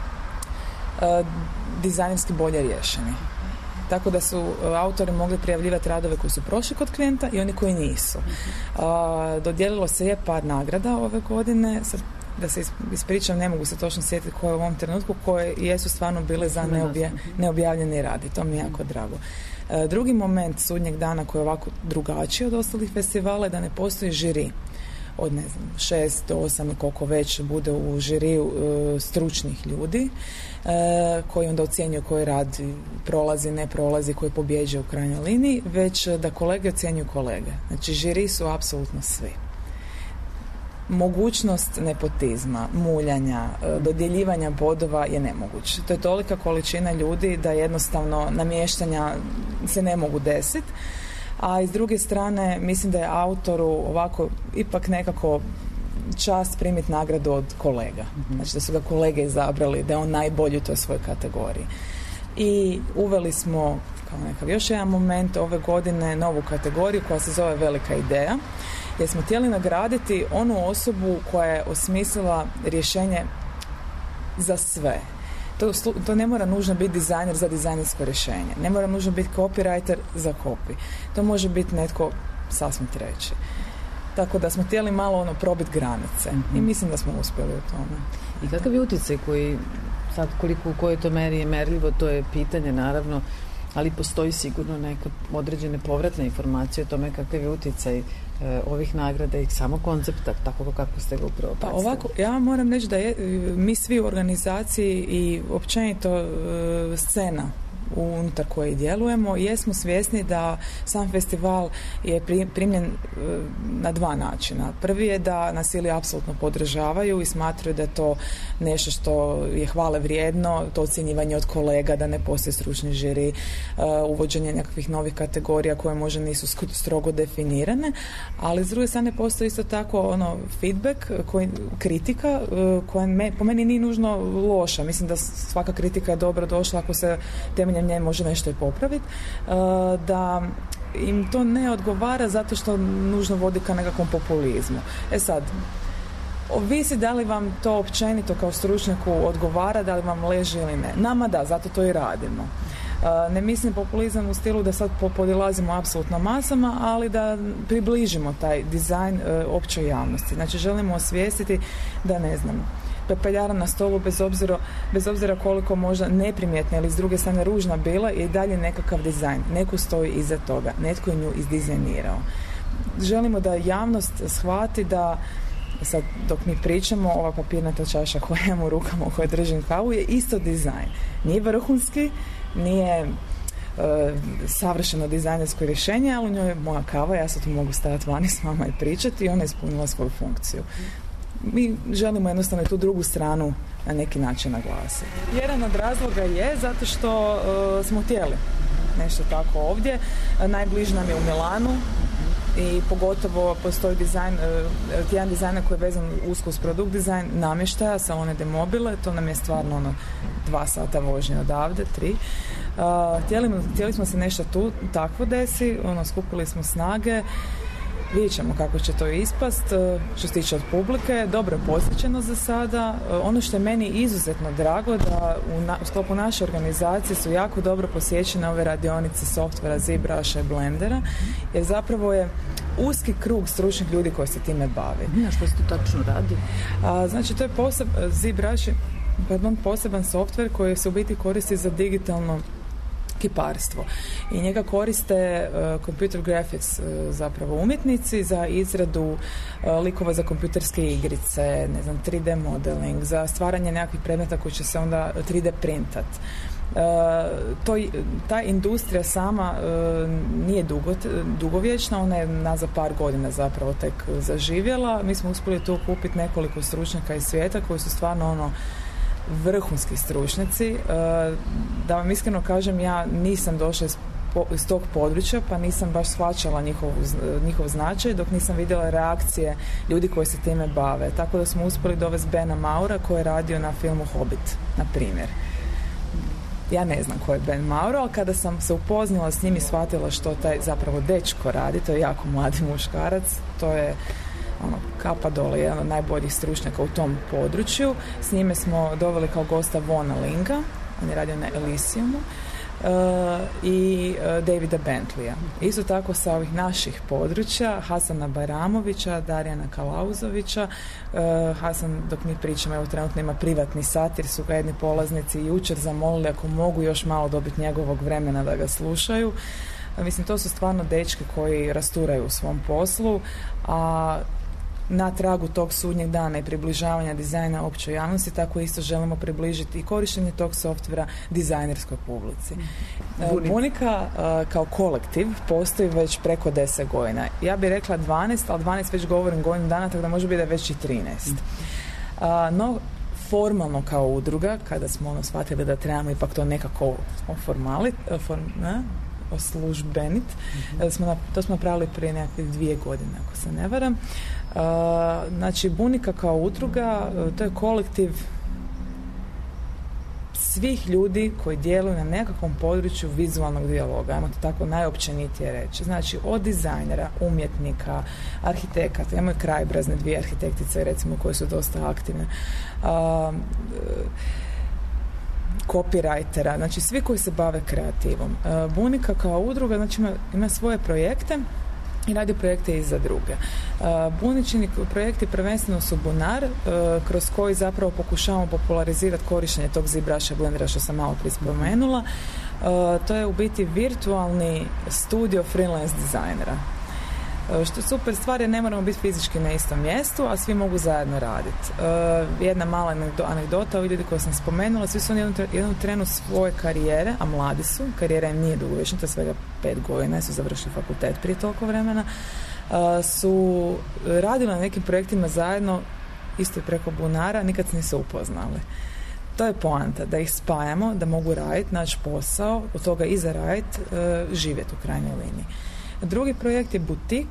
dizajnerski bolje riješeni. Tako da su autori mogli prijavljivati radove koji su prošli kod klijenta i oni koji nisu. Dodijelilo se je par nagrada ove godine, da se ispričam, ne mogu se točno sjetiti koje u ovom trenutku, koje jesu stvarno bile za neobjavljeni rad i to mi je jako drago. Drugi moment sudnjeg dana koji je ovako drugačiji od ostalih festivala je da ne postoji žiri od 6 do 8 i koliko već bude u žiriju stručnih ljudi koji onda ocjenjuju koji rad prolazi, ne prolazi, koji pobjeđuje u krajnjoj liniji, već da kolege ocjenjuju kolege. Znači žiri su apsolutno svi. Mogućnost nepotizma, muljanja, dodjeljivanja bodova je nemoguće. To je tolika količina ljudi da jednostavno namještanja se ne mogu desiti, a iz druge strane mislim da je autoru ovako ipak nekako čast primiti nagradu od kolega. Znači da su ga kolege izabrali, da je on najbolji u toj svojoj kategoriji. I uveli smo kao nekakav još jedan moment ove godine novu kategoriju koja se zove Velika ideja, jer smo htjeli nagraditi onu osobu koja je osmislila rješenje za sve. To ne mora nužno biti dizajner za dizajnersko rješenje. Ne mora nužno biti copywriter za copy. To može biti netko sasvim treći. Tako da smo htjeli malo probiti granice. I mislim da smo uspjeli u tome. I kakav je utjecaj koji, sad koliko u kojoj to meri je merljivo, to je pitanje naravno, ali postoji sigurno neka određene povratne informacije o tome kakav je utjecaj ovih nagrada i samo koncepta, tako kako ste ga upravo predstavili. Pa ovako, ja vam moram reći da mi svi u organizaciji i općenito scena unutar koje djelujemo, jesmo svjesni da sam festival je primljen na dva načina. Prvi je da nas ili apsolutno podržavaju i smatraju da je to nešto što je hvale vrijedno, to ocjenjivanje od kolega, da ne postoji stručni žiri, uvođenje nekakvih novih kategorija koje možda nisu strogo definirane, ali s druge strane postoji isto tako feedback, kritika koja po meni nije nužno loša. Mislim da svaka kritika je dobro došla ako se temeljem nje može nešto i popraviti, da im to ne odgovara zato što nužno vodi ka nekakvom populizmu. Sad, ovisi da li vam to općenito kao stručnjaku odgovara, da li vam leži ili ne. Nama da, zato to i radimo. Ne mislim populizam u stilu da sad podilazimo apsolutno masama, ali da približimo taj dizajn općoj javnosti. Znači želimo osvijestiti da pepeljara na stolu bez obzira koliko možda neprimjetna ili s druge strane ružna bila je i dalje nekakav dizajn. Neko stoji iza toga, netko je nju izdizajnirao. Želimo da javnost shvati da sad dok mi pričamo, ova papirnata čaša koju imam u rukama, u kojoj držim kavu, je isto dizajn. Nije vrhunski, nije savršeno dizajnersko rješenje, ali u njoj je moja kava, ja sad tu mogu stajati vani s vama i pričati i ona je ispunila svoju funkciju. Mi želimo jednostavno tu drugu stranu na neki način naglasiti. Jedan od razloga je zato što smo htjeli nešto tako ovdje. Najbliže nam je u Milanu i pogotovo postoji jedan dizajner koji je vezan usko uz produkt dizajn namještaja, Salone de Mobile, to nam je stvarno 2 sata vožnje odavde, 3. Htjeli smo se nešto tu takvo desi, skupili smo snage Vidjet ćemo kako će to ispast. Što se tiče od publike, dobro je posjećeno za sada. Ono što je meni izuzetno drago da u sklopu naše organizacije su jako dobro posjećene ove radionice softvera, ZBrush i Blendera, jer zapravo je uski krug stručnih ljudi koji se time bavi. A što se to točno radi? Znači, to je ZBrush je poseban softver koji se u biti koristi za digitalno kiparstvo i njega koriste computer graphics zapravo umjetnici za izradu likova za kompjuterske igrice, ne znam, 3D modeling, za stvaranje nekakvih predmeta koji će se onda 3D printat. Ta industrija sama nije dugovječna, ona je za par godina zapravo tek zaživjela. Mi smo uspjeli tu kupiti nekoliko stručnjaka iz svijeta koji su stvarno vrhunski stručnjaci. Da vam iskreno kažem, ja nisam došla iz tog područja, pa nisam baš shvaćala njihov značaj dok nisam vidjela reakcije ljudi koji se time bave. Tako da smo uspjeli dovesti Bena Maura koji je radio na filmu Hobbit, na primjer. Ja ne znam ko je Ben Mauro, ali kada sam se upoznala s njim i shvatila što taj zapravo dečko radi, to je jako mladi muškarac, to je kapa dole, jedan od najboljih stručnjaka u tom području. S njime smo doveli kao gosta Vona Linga, on je radio na Elysiumu, i Davida Bentleya. Isto tako sa ovih naših područja, Hasana Bajramovića, Darijana Kalauzovića. Hasan, dok mi pričamo, evo trenutno ima privatni sat jer su ga jedni polaznici jučer zamolili ako mogu još malo dobiti njegovog vremena da ga slušaju. Mislim, to su stvarno dečki koji rasturaju u svom poslu, a na tragu tog sudnjeg dana i približavanja dizajna općoj javnosti, tako isto želimo približiti i korištenje tog softvera dizajnerskoj publici. Bunika kao kolektiv postoji već preko 10 godina. Ja bih rekla 12, ali 12 već govorim godinu dana, tako da može biti da je već i 13. No, formalno kao udruga, kada smo shvatili da trebamo ipak to nekako oslužbenit. To smo napravili prije nekakvih 2 godine, ako se ne varam. Znači, Bunika kao udruga, to je kolektiv svih ljudi koji djeluju na nekakvom području vizualnog dijaloga, ajmo to tako najopćenitije reći. Znači, od dizajnera, umjetnika, arhitekata, imamo i krajobrazne 2 arhitektice, recimo, koje su dosta aktivne, copywritera, znači svi koji se bave kreativom. Bunika kao udruga, znači ima svoje projekte i radi projekte i za druge. Buničini projekti prvenstveno su bunar, kroz koji zapravo pokušavamo popularizirati korištenje tog ZBrusha, Blendera što sam malo prije spomenula. To je u biti virtualni studio freelance dizajnera. Što je super stvar je ne moramo biti fizički na istom mjestu, a svi mogu zajedno raditi. Jedna mala anegdota, ovi ljudi koje sam spomenula, svi su oni jednu trenu svoje karijere, a mladi su, karijera im nije dugovječna, to je svega 5 godina, su završili fakultet prije toliko vremena, su radili na nekim projektima zajedno, isto i preko bunara, nikad se nisu upoznali. To je poanta, da ih spajamo, da mogu raditi, naći posao, od toga i zaraditi, živjeti u krajnjoj liniji. Drugi projekt je butik,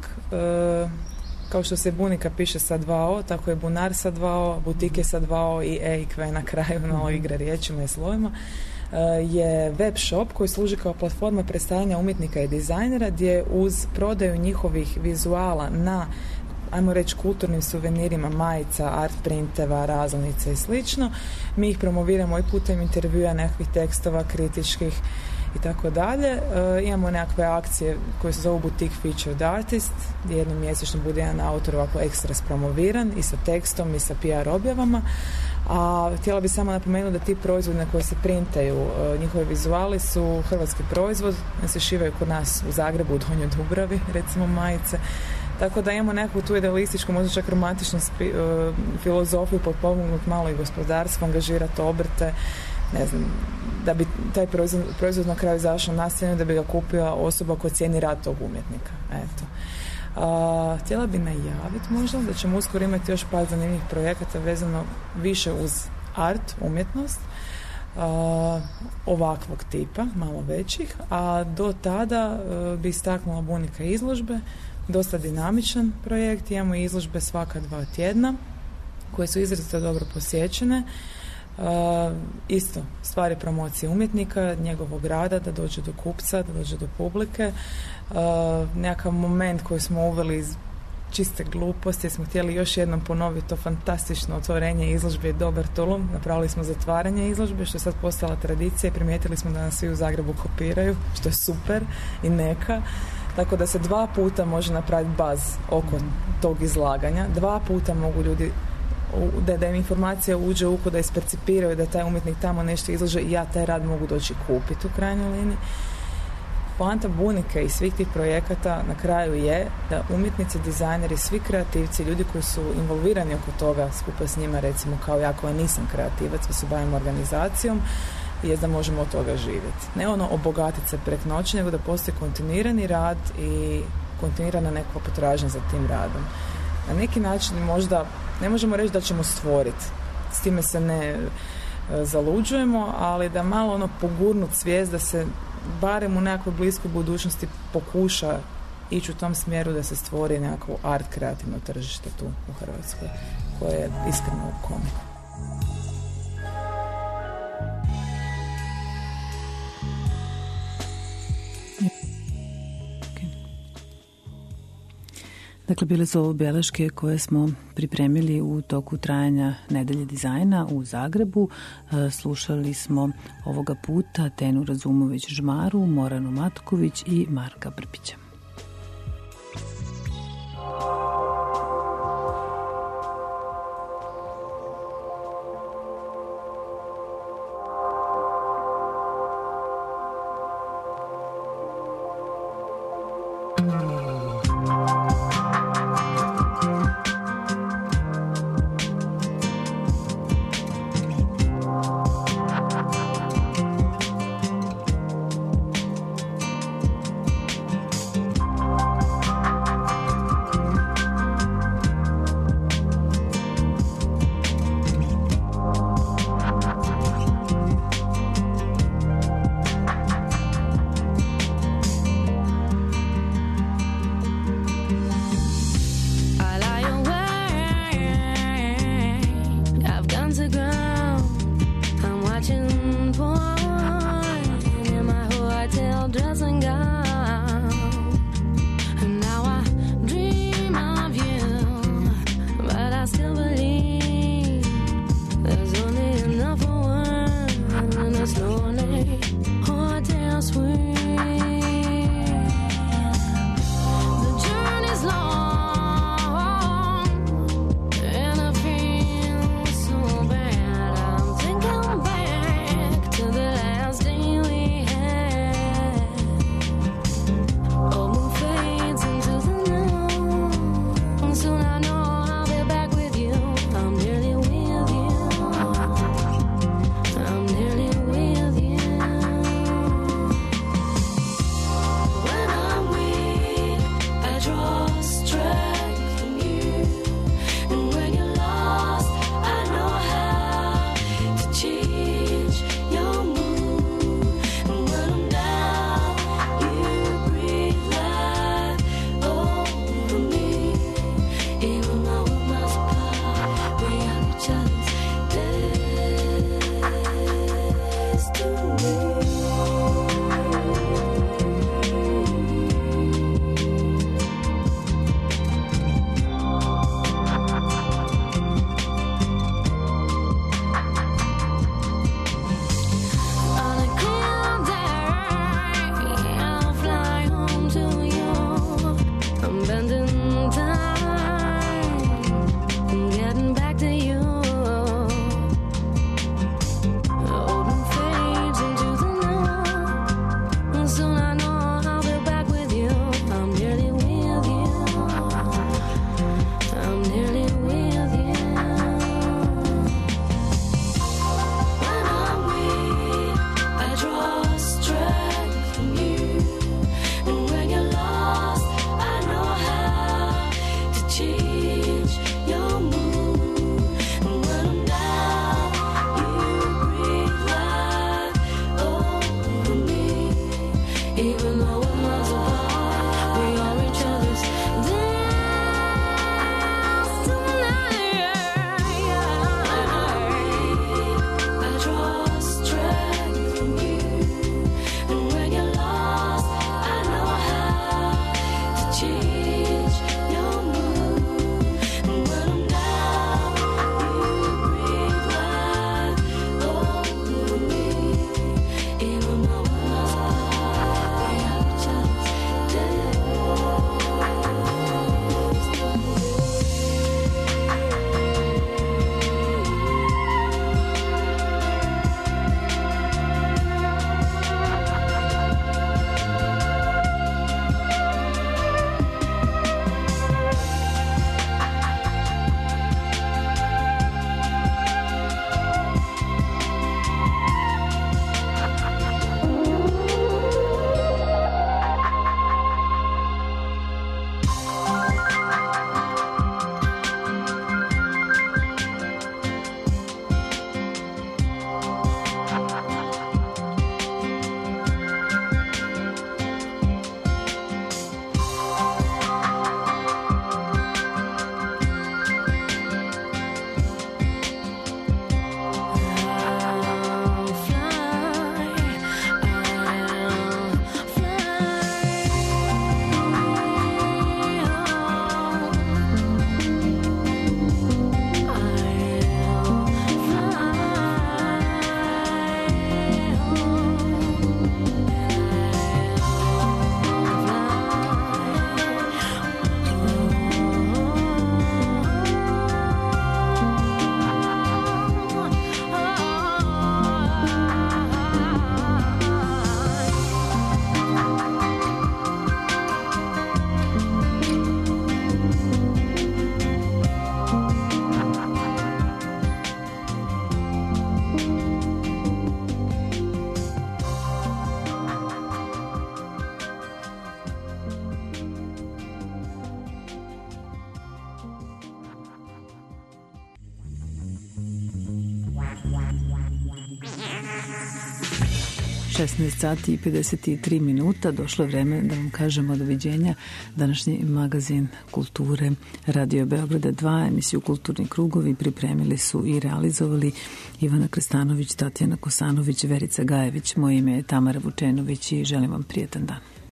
kao što se Bunika piše sa 2O, tako je bunar sa 2O, butik je sa 2O i E i Q na kraju, malo igra riječima i slovima, je web shop koji služi kao platforma predstavljanja umjetnika i dizajnera gdje uz prodaju njihovih vizuala na, ajmo reći, kulturnim suvenirima, majica, art printeva, razglednica i slično, mi ih promoviramo i putem intervjua, nekakvih tekstova kritičkih i tako dalje. Imamo nekakve akcije koje se zovu Boutique Featured Artist, gdje jednom mjesečno bude jedan autor ovako ekstra promoviran i sa tekstom i sa PR objavama. A htjela bi samo napomenuti da ti proizvodi na koje se printaju, njihovi vizuali su hrvatski proizvod, se šivaju kod nas u Zagrebu, u Donjoj Dubravi, recimo majice. Tako da imamo nekakvu tu idealističku, možda čak romantičnu filozofiju, potpomognuti malo i gospodarstvo, angažirati obrte, ne znam, da bi taj proizvod na kraju zašao na scenu, da bi ga kupila osoba koja cijeni rad tog umjetnika. Eto. Htjela bi najaviti možda da ćemo uskoro imati još par zanimljivih projekata vezano više uz art, umjetnost, ovakvog tipa, malo većih, a do tada bi istaknula Bunika izložbe, dosta dinamičan projekt, imamo izložbe svaka 2 tjedna koje su izrazito dobro posjećene. Isto, stvari promocije umjetnika, njegovog rada, da dođe do kupca, da dođe do publike. Nekakav moment koji smo uveli iz čiste gluposti, smo htjeli još jednom ponoviti to fantastično otvorenje izložbe i dobar tulum. Napravili smo zatvaranje izložbe, što je sad postala tradicija i primijetili smo da nas svi u Zagrebu kopiraju, što je super i neka. Tako da se 2 puta može napraviti baz oko tog izlaganja. 2 puta mogu ljudi da im informacija uđe u uho, da ispercipiraju da taj umjetnik tamo nešto izlaže i ja taj rad mogu doći kupiti u krajnjoj liniji. Poanta Bunike i svih tih projekata na kraju je da umjetnici, dizajneri, svi kreativci, ljudi koji su involvirani oko toga skupa s njima, recimo kao ja koja nisam kreativac, pa se bavim organizacijom, je da možemo od toga živjeti. Ne ono obogatiti se prek noći, nego da postoji kontinuirani rad i kontinuirana nekakva potražnja za tim radom. Na neki način možda ne možemo reći da ćemo stvoriti, s time se ne zaluđujemo, ali da malo ono pogurnuti svijest da se barem u nekakvoj bliskoj budućnosti pokuša ići u tom smjeru da se stvori nekakvo art kreativno tržište tu u Hrvatskoj, koje je iskreno u komi. Dakle, bile su ovo beleške koje smo pripremili u toku trajanja Nedelje dizajna u Zagrebu. Slušali smo ovoga puta Tenu Razumović-Žmaru, Moranu Matković i Marka Brbića. 16 sati i 53 minuta. Došlo je vreme da vam kažemo doviđenja. Današnji magazin kulture Radio Beograda 2, emisiju Kulturni krugovi pripremili su i realizovali Ivana Krstanović, Tatjana Kosanović, Verica Gajević. Moje ime je Tamara Vučenović i želim vam prijetan dan.